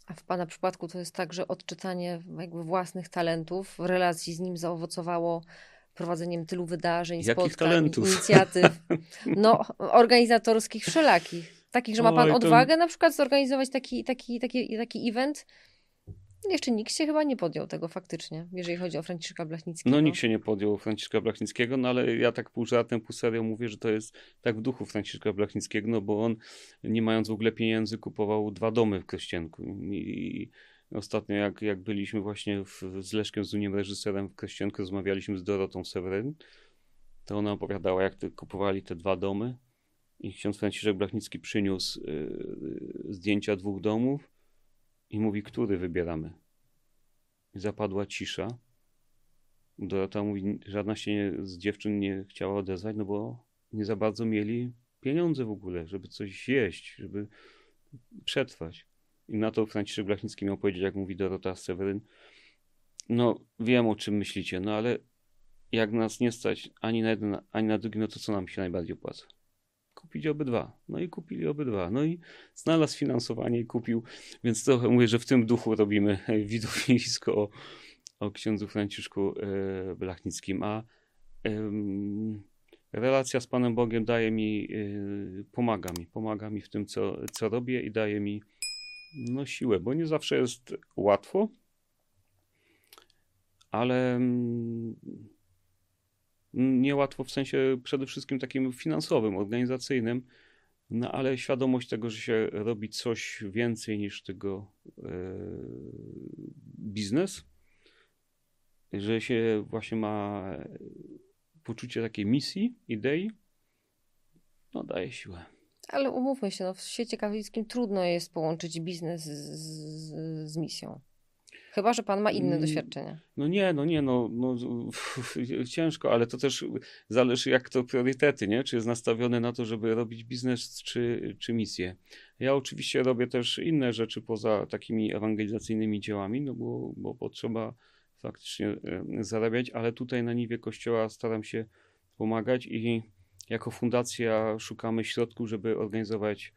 A w Pana przypadku to jest tak, że odczytanie jakby własnych talentów w relacji z nim zaowocowało prowadzeniem tylu wydarzeń, Jakich spotkań, talentów? inicjatyw, no organizatorskich wszelakich. Takich, że ma Pan Oj, to odwagę na przykład zorganizować taki event. Jeszcze nikt się chyba nie podjął tego faktycznie, jeżeli chodzi o Franciszka Blachnickiego. no nikt się nie podjął Franciszka Blachnickiego, no ale ja tak pół żartem, pół serio mówię, że to jest tak w duchu Franciszka Blachnickiego, no bo on, nie mając w ogóle pieniędzy, kupował 2 domy w Krościenku. I ostatnio jak byliśmy właśnie z Leszkiem, z Uniem reżyserem w Krościenku, rozmawialiśmy z Dorotą Seweryn, to ona opowiadała, jak kupowali te 2 domy i ksiądz Franciszek Blachnicki przyniósł zdjęcia 2 domów i mówi, który wybieramy. I zapadła cisza. Dorota mówi, żadna się z dziewczyn nie chciała odezwać, no bo nie za bardzo mieli pieniądze w ogóle, żeby coś jeść, żeby przetrwać. I na to Franciszek Blachnicki miał powiedzieć, jak mówi Dorota Seweryn, no wiem, o czym myślicie, no ale jak nas nie stać ani na jeden, ani na drugi, no to co nam się najbardziej opłaca? Kupić obydwa. No i kupili obydwa. No i znalazł finansowanie i kupił. Więc trochę mówię, że w tym duchu robimy widowisko o księdzu Franciszku Blachnickim. A relacja z Panem Bogiem daje mi, pomaga mi w tym, co robię i daje mi no, siłę, bo nie zawsze jest łatwo, ale niełatwo w sensie przede wszystkim takim finansowym, organizacyjnym, no ale świadomość tego, że się robi coś więcej niż tego biznes, że się właśnie ma poczucie takiej misji, idei, no daje siłę. Ale umówmy się, no, w świecie katolickim trudno jest połączyć biznes z misją. Chyba że Pan ma inne doświadczenia. No nie, ciężko, ale to też zależy jak to priorytety, nie? Czy jest nastawione na to, żeby robić biznes, czy misję. Ja oczywiście robię też inne rzeczy poza takimi ewangelizacyjnymi dziełami, no bo potrzeba faktycznie zarabiać, ale tutaj na niwie Kościoła staram się pomagać i jako fundacja szukamy środków, żeby organizować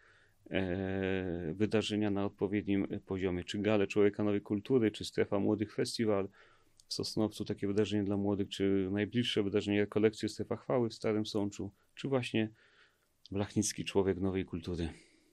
wydarzenia na odpowiednim poziomie. Czy Gale Człowieka Nowej Kultury, czy Strefa Młodych Festiwal w Sosnowcu, takie wydarzenie dla młodych, czy najbliższe wydarzenie rekolekcji Strefa Chwały w Starym Sączu, czy właśnie Blachnicki Człowiek Nowej Kultury.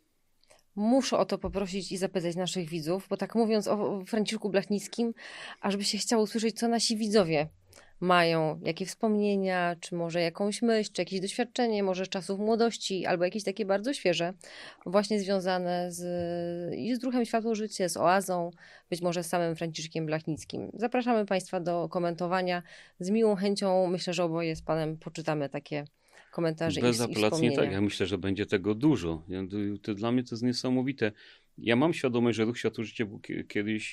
Muszę o to poprosić i zapytać naszych widzów, bo tak mówiąc o Franciszku Blachnickim, ażby się chciało usłyszeć, co nasi widzowie mają, jakie wspomnienia, czy może jakąś myśl, czy jakieś doświadczenie, może z czasów młodości, albo jakieś takie bardzo świeże, właśnie związane i z Ruchem Światło Życie, z Oazą, być może z samym Franciszkiem Blachnickim. Zapraszamy Państwa do komentowania. Z miłą chęcią myślę, że oboje z Panem poczytamy takie komentarze i Bezapelacyjnie wspomnienia. tak, ja myślę, że będzie tego dużo. Dla mnie to jest niesamowite. Ja mam świadomość, że Ruch Światło Życie był kiedyś,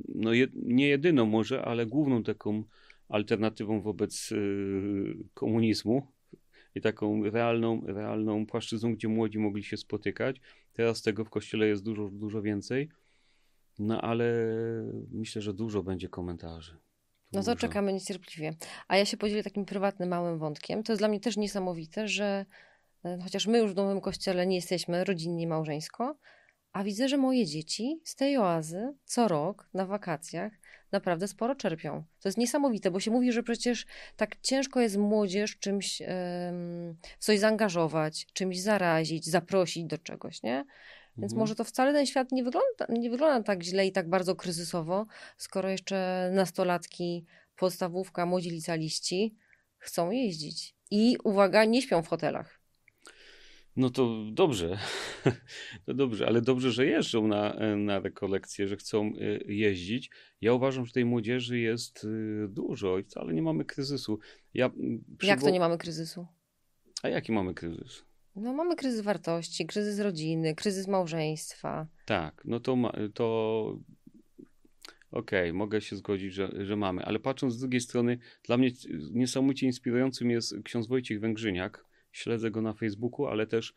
nie jedyną może, ale główną taką alternatywą wobec komunizmu i taką realną płaszczyzną, gdzie młodzi mogli się spotykać. Teraz tego w Kościele jest dużo, dużo więcej, no ale myślę, że dużo będzie komentarzy. No to czekamy niecierpliwie. A ja się podzielę takim prywatnym, małym wątkiem. To jest dla mnie też niesamowite, że chociaż my już w Nowym Kościele nie jesteśmy rodzinnie, małżeńsko, a widzę, że moje dzieci z tej oazy co rok na wakacjach naprawdę sporo czerpią. To jest niesamowite, bo się mówi, że przecież tak ciężko jest młodzież czymś w coś zaangażować, czymś zarazić, zaprosić do czegoś, nie? Więc może to wcale ten świat nie wygląda tak źle i tak bardzo kryzysowo, skoro jeszcze nastolatki, podstawówka, młodzi licealiści chcą jeździć. I uwaga, nie śpią w hotelach. No to dobrze, to dobrze, ale dobrze, że jeżdżą na rekolekcje, że chcą jeździć. Ja uważam, że tej młodzieży jest dużo i wcale nie mamy kryzysu. Jak to nie mamy kryzysu? A jaki mamy kryzys? No mamy kryzys wartości, kryzys rodziny, kryzys małżeństwa. Tak, no to okej, mogę się zgodzić, że mamy, ale patrząc z drugiej strony, dla mnie niesamowicie inspirującym jest ksiądz Wojciech Węgrzyniak. Śledzę go na Facebooku, ale też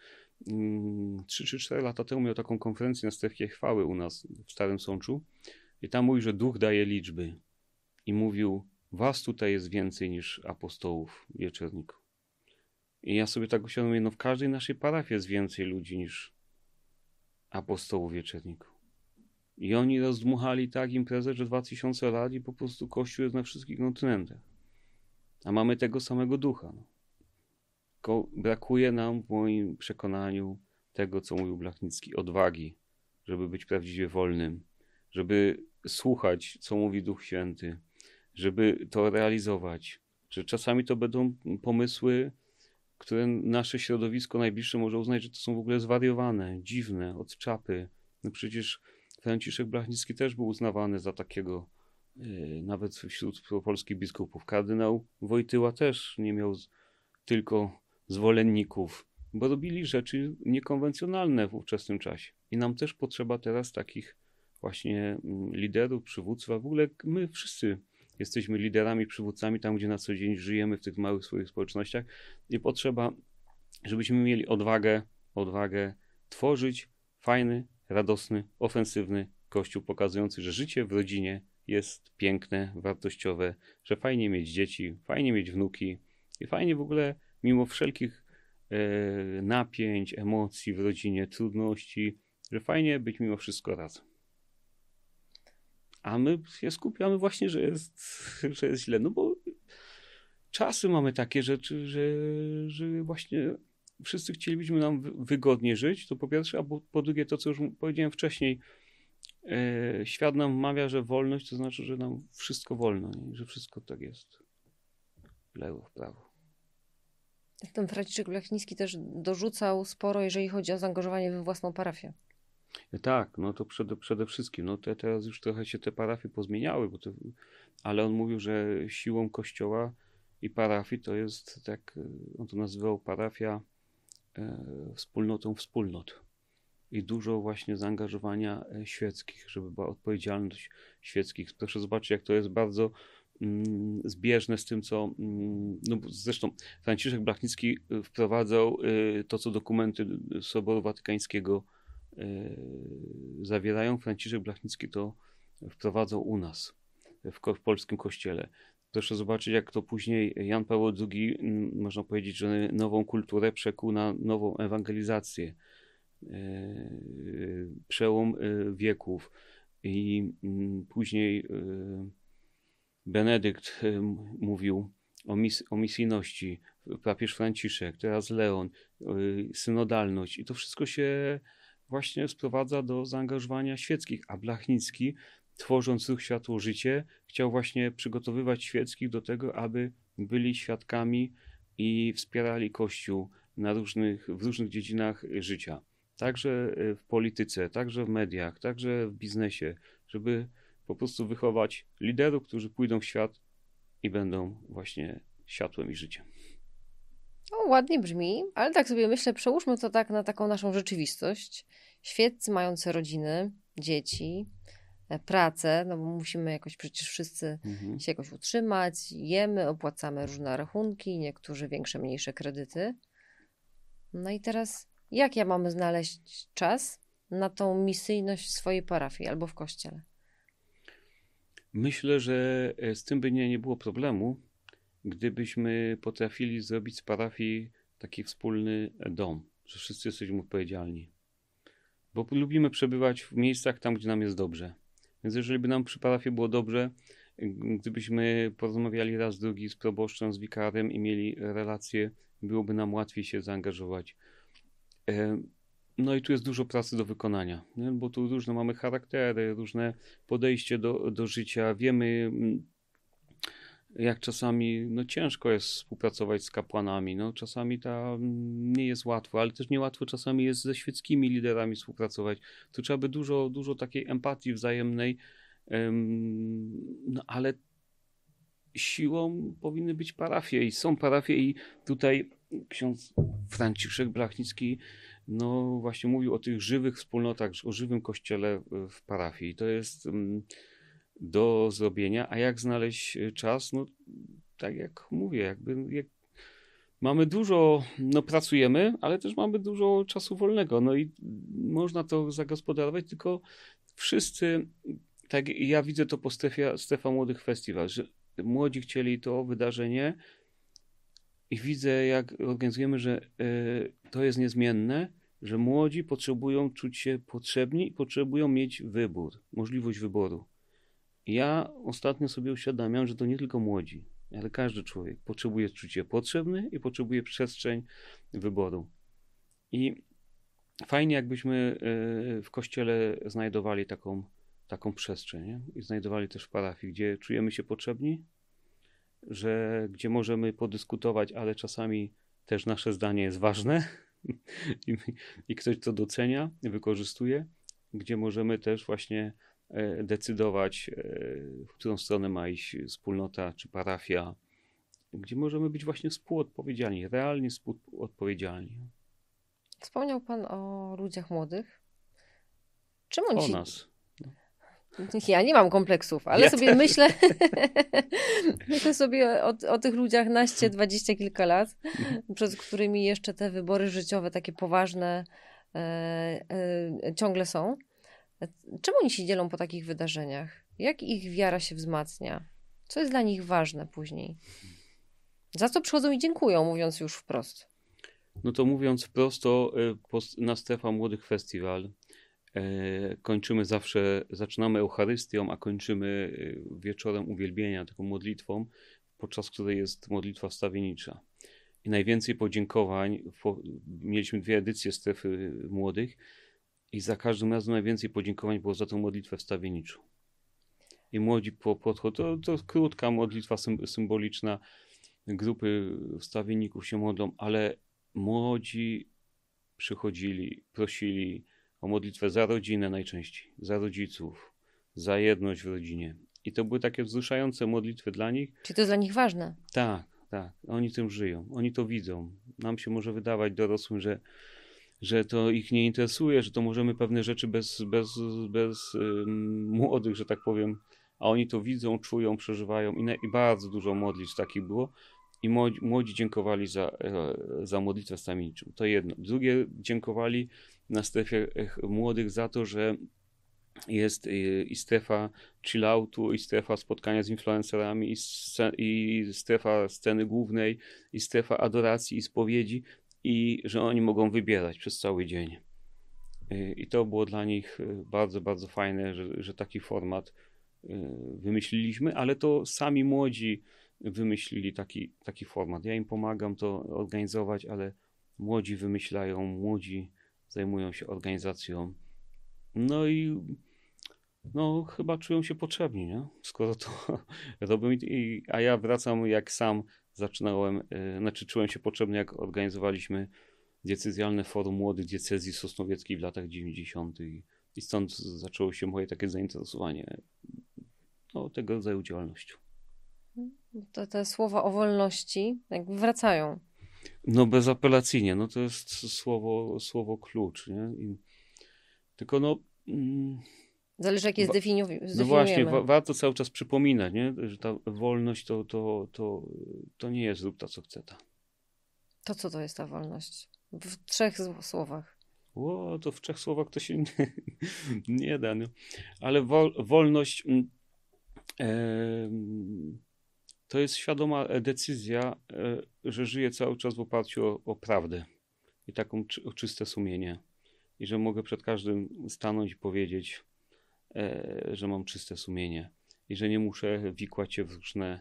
3 czy 4 lata temu miał taką konferencję na Strefie Chwały u nas w Starym Sączu i tam mówi, że Duch daje liczby i mówił, was tutaj jest więcej niż apostołów wieczorników. I ja sobie tak uświadomiłem, no w każdej naszej parafii jest więcej ludzi niż apostołów wieczorników. I oni rozdmuchali tak imprezę, że 2000 lat i po prostu Kościół jest na wszystkich kontynentach. A mamy tego samego ducha. Brakuje nam, w moim przekonaniu, tego, co mówił Blachnicki, odwagi, żeby być prawdziwie wolnym, żeby słuchać, co mówi Duch Święty, żeby to realizować. Że czasami to będą pomysły, które nasze środowisko najbliższe może uznać, że to są w ogóle zwariowane, dziwne, od czapy. No przecież Franciszek Blachnicki też był uznawany za takiego, nawet wśród polskich biskupów. Kardynał Wojtyła też nie miał tylko zwolenników, bo robili rzeczy niekonwencjonalne w ówczesnym czasie. I nam też potrzeba teraz takich właśnie liderów, przywództwa. W ogóle my wszyscy jesteśmy liderami, przywódcami tam, gdzie na co dzień żyjemy, w tych małych swoich społecznościach. I potrzeba, żebyśmy mieli odwagę tworzyć fajny, radosny, ofensywny Kościół, pokazujący, że życie w rodzinie jest piękne, wartościowe, że fajnie mieć dzieci, fajnie mieć wnuki i fajnie w ogóle mimo wszelkich napięć, emocji w rodzinie, trudności, że fajnie być mimo wszystko razem. A my się skupiamy właśnie, że jest źle. No bo czasy mamy takie rzeczy, że właśnie wszyscy chcielibyśmy nam wygodnie żyć, to po pierwsze, a po drugie to, co już powiedziałem wcześniej, świat nam mawia, że wolność to znaczy, że nam wszystko wolno, nie? Że wszystko tak jest w lewo, w prawo. Ten Franciszek Blachnicki też dorzucał sporo, jeżeli chodzi o zaangażowanie we własną parafię. Tak, no to przede wszystkim. No teraz już trochę się te parafie pozmieniały, ale on mówił, że siłą Kościoła i parafii to jest, tak on to nazywał, parafia wspólnotą wspólnot. I dużo właśnie zaangażowania świeckich, żeby była odpowiedzialność świeckich. Proszę zobaczyć, jak to jest bardzo zbieżne z tym, co... No zresztą Franciszek Blachnicki wprowadzał to, co dokumenty Soboru Watykańskiego zawierają. Franciszek Blachnicki to wprowadzał u nas, w polskim kościele. Proszę zobaczyć, jak to później Jan Paweł II, można powiedzieć, że nową kulturę przekuł na nową ewangelizację. Przełom wieków. I później Benedykt mówił o misyjności, papież Franciszek, teraz Leon, synodalność. I to wszystko się właśnie sprowadza do zaangażowania świeckich, a Blachnicki, tworząc Ruch Światło Życie, chciał właśnie przygotowywać świeckich do tego, aby byli świadkami i wspierali Kościół w różnych dziedzinach życia. Także w polityce, także w mediach, także w biznesie, żeby po prostu wychować liderów, którzy pójdą w świat i będą właśnie światłem i życiem. No, ładnie brzmi, ale tak sobie myślę, przełóżmy to tak na taką naszą rzeczywistość. Świeccy mający rodziny, dzieci, pracę, no bo musimy jakoś przecież wszyscy się jakoś utrzymać, jemy, opłacamy różne rachunki, niektórzy większe, mniejsze kredyty. No i teraz jak mamy znaleźć czas na tą misyjność w swojej parafii albo w kościele? Myślę, że z tym by nie było problemu, gdybyśmy potrafili zrobić z parafii taki wspólny dom, że wszyscy jesteśmy odpowiedzialni. Bo lubimy przebywać w miejscach tam, gdzie nam jest dobrze. Więc jeżeli by nam przy parafii było dobrze, gdybyśmy porozmawiali raz, drugi z proboszczem, z wikarem i mieli relacje, byłoby nam łatwiej się zaangażować. No i tu jest dużo pracy do wykonania, nie? Bo tu różne mamy charaktery, różne podejście do życia. Wiemy, jak czasami ciężko jest współpracować z kapłanami. Czasami nie jest łatwo, ale też niełatwo czasami jest ze świeckimi liderami współpracować. Tu trzeba by dużo takiej empatii wzajemnej, ale siłą powinny być parafie i są parafie i tutaj ksiądz Franciszek Blachnicki właśnie mówił o tych żywych wspólnotach, o żywym kościele w parafii. To jest do zrobienia, a jak znaleźć czas? Tak jak mówię, mamy dużo, pracujemy, ale też mamy dużo czasu wolnego, i można to zagospodarować, tylko wszyscy, tak ja widzę to po Strefa Młodych Festiwal, że młodzi chcieli to wydarzenie i widzę, jak organizujemy, że to jest niezmienne że młodzi potrzebują czuć się potrzebni i potrzebują mieć wybór, możliwość wyboru. Ja ostatnio sobie uświadamiam, że to nie tylko młodzi, ale każdy człowiek potrzebuje czuć się potrzebny i potrzebuje przestrzeń wyboru. I fajnie, jakbyśmy w kościele znajdowali taką przestrzeń, nie? I znajdowali też w parafii, gdzie czujemy się potrzebni, gdzie możemy podyskutować, ale czasami też nasze zdanie jest ważne i ktoś to docenia, wykorzystuje, gdzie możemy też właśnie decydować, w którą stronę ma iść wspólnota czy parafia, gdzie możemy być właśnie współodpowiedzialni, realnie współodpowiedzialni. Wspomniał Pan o ludziach młodych. Czym oni O się... nas. Ja nie mam kompleksów, ale Ja sobie też. myślę sobie o tych ludziach naście, 20 kilka lat, przed którymi jeszcze te wybory życiowe takie poważne ciągle są. Czemu oni się dzielą po takich wydarzeniach? Jak ich wiara się wzmacnia? Co jest dla nich ważne później? Za co przychodzą i dziękują, mówiąc już wprost? No to mówiąc prosto, na Strefa Młodych Festiwal kończymy zawsze, zaczynamy Eucharystią, a kończymy wieczorem uwielbienia, taką modlitwą, podczas której jest modlitwa wstawienicza. I najwięcej podziękowań, mieliśmy 2 edycje Strefy Młodych i za każdym razem najwięcej podziękowań było za tę modlitwę wstawienniczą. I młodzi podchodzą, to krótka modlitwa symboliczna, grupy wstawienników się modlą, ale młodzi przychodzili, prosili o modlitwę za rodzinę najczęściej, za rodziców, za jedność w rodzinie. I to były takie wzruszające modlitwy dla nich. Czy to jest dla nich ważne? Tak. Oni tym żyją, oni to widzą. Nam się może wydawać dorosłym, że to ich nie interesuje, że to możemy pewne rzeczy bez młodych, że tak powiem, a oni to widzą, czują, przeżywają i bardzo dużo modlitw takich było. I młodzi dziękowali za modlitwę wstawieniczą. To jedno. Drugie, dziękowali na Strefie Młodych za to, że jest i strefa chilloutu, i strefa spotkania z influencerami, i strefa sceny głównej, i strefa adoracji, i spowiedzi, i że oni mogą wybierać przez cały dzień. I to było dla nich bardzo, bardzo fajne, że taki format wymyśliliśmy, ale to sami młodzi wymyślili taki format. Ja im pomagam to organizować, ale młodzi wymyślają, młodzi zajmują się organizacją. No i chyba czują się potrzebni, nie? Skoro to robią, a ja wracam jak sam zaczynałem, czułem się potrzebny, jak organizowaliśmy diecezjalne forum młodych diecezji sosnowieckiej w latach 90. I stąd zaczęło się moje takie zainteresowanie tego rodzaju działalnością. Te słowa o wolności jakby wracają. No bezapelacyjnie, to jest słowo klucz, nie? Tylko Zależy, jak je zdefiniujemy. No właśnie, warto cały czas przypominać, nie? Że ta wolność to nie jest rób ta, co chce ta. To co to jest ta wolność? W 3 słowach. To w 3 słowach to się nie da, nie? Ale wolność to jest świadoma decyzja, że żyję cały czas w oparciu o prawdę i taką czyste sumienie. I że mogę przed każdym stanąć i powiedzieć, że mam czyste sumienie i że nie muszę wikłać się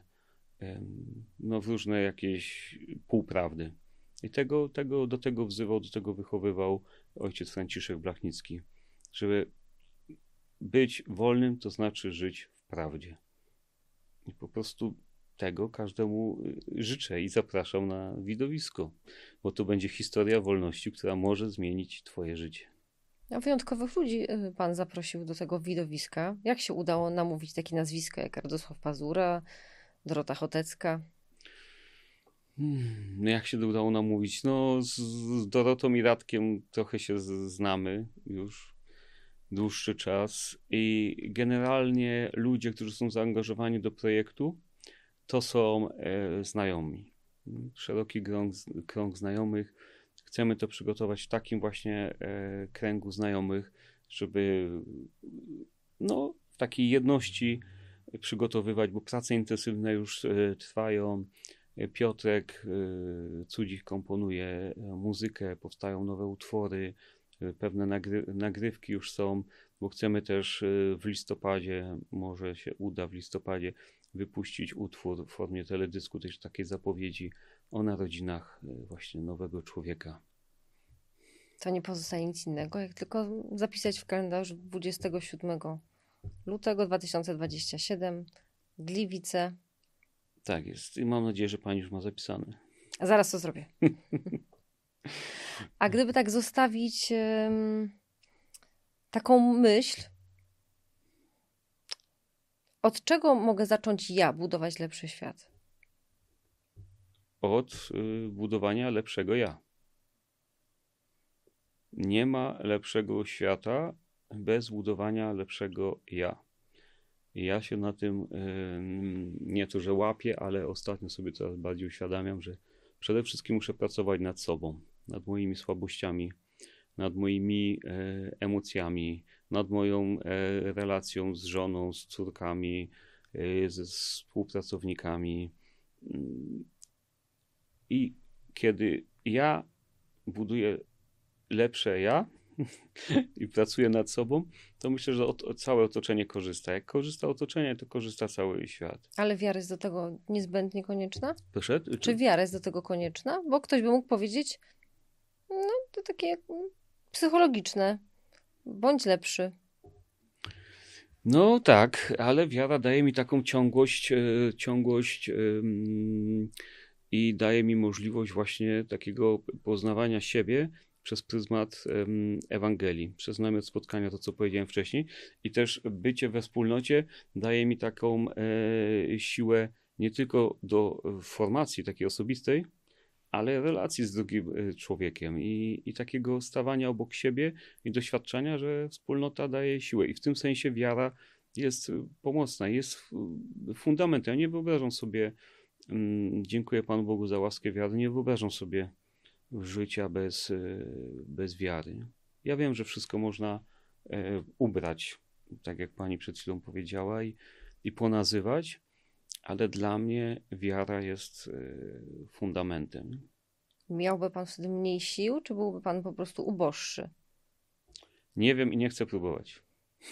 w różne jakieś półprawdy. I do tego wzywał, do tego wychowywał ojciec Franciszek Blachnicki, żeby być wolnym to znaczy żyć w prawdzie. I po prostu tego każdemu życzę i zapraszam na widowisko, bo to będzie historia wolności, która może zmienić twoje życie. A wyjątkowych ludzi pan zaprosił do tego widowiska. Jak się udało namówić takie nazwiska jak Radosław Pazura, Dorota Chotecka? Jak się udało namówić? Z Dorotą i Radkiem trochę się znamy już dłuższy czas i generalnie ludzie, którzy są zaangażowani do projektu, to są znajomi. Szeroki krąg znajomych. Chcemy to przygotować w takim właśnie kręgu znajomych, żeby w takiej jedności przygotowywać, bo prace intensywne już trwają. Piotrek Cudzik komponuje muzykę, powstają nowe utwory, pewne nagrywki już są, bo chcemy też w listopadzie, może się uda w listopadzie, wypuścić utwór w formie teledysku, też takiej zapowiedzi o narodzinach właśnie nowego człowieka. To nie pozostaje nic innego, jak tylko zapisać w kalendarzu 27 lutego 2027, Gliwice. Tak jest i mam nadzieję, że pani już ma zapisane. Zaraz to zrobię. A gdyby tak zostawić taką myśl, od czego mogę zacząć ja budować lepszy świat? Od budowania lepszego ja. Nie ma lepszego świata bez budowania lepszego ja. I ja się na tym nie to, że łapię, ale ostatnio sobie coraz bardziej uświadamiam, że przede wszystkim muszę pracować nad sobą, nad moimi słabościami, nad moimi emocjami, nad moją relacją z żoną, z córkami, ze współpracownikami. I kiedy ja buduję lepsze ja i pracuję nad sobą, to myślę, że całe otoczenie korzysta. Jak korzysta otoczenie, to korzysta cały świat. Ale wiara jest do tego niezbędnie konieczna? Proszę? Czy wiara jest do tego konieczna? Bo ktoś by mógł powiedzieć, no to takie psychologiczne. Bądź lepszy. No tak, ale wiara daje mi taką ciągłość i daje mi możliwość właśnie takiego poznawania siebie przez pryzmat Ewangelii, przez namiot spotkania, to co powiedziałem wcześniej. I też bycie we wspólnocie daje mi taką siłę nie tylko do formacji takiej osobistej, ale relacji z drugim człowiekiem i takiego stawania obok siebie i doświadczenia, że wspólnota daje siłę. I w tym sensie wiara jest pomocna, jest fundamentem. Ja nie wyobrażam sobie, dziękuję Panu Bogu za łaskę wiary, nie wyobrażam sobie życia bez wiary. Ja wiem, że wszystko można ubrać, tak jak Pani przed chwilą powiedziała, i ponazywać, ale dla mnie wiara jest fundamentem. Miałby pan wtedy mniej sił, czy byłby pan po prostu uboższy? Nie wiem i nie chcę próbować.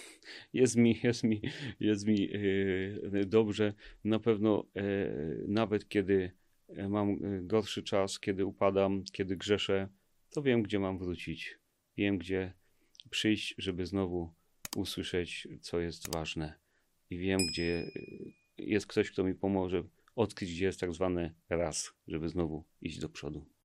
Jest mi dobrze. Na pewno nawet kiedy mam gorszy czas, kiedy upadam, kiedy grzeszę, to wiem, gdzie mam wrócić. Wiem, gdzie przyjść, żeby znowu usłyszeć, co jest ważne. I wiem, gdzie jest ktoś, kto mi pomoże odkryć, gdzie jest tak zwany raz, żeby znowu iść do przodu.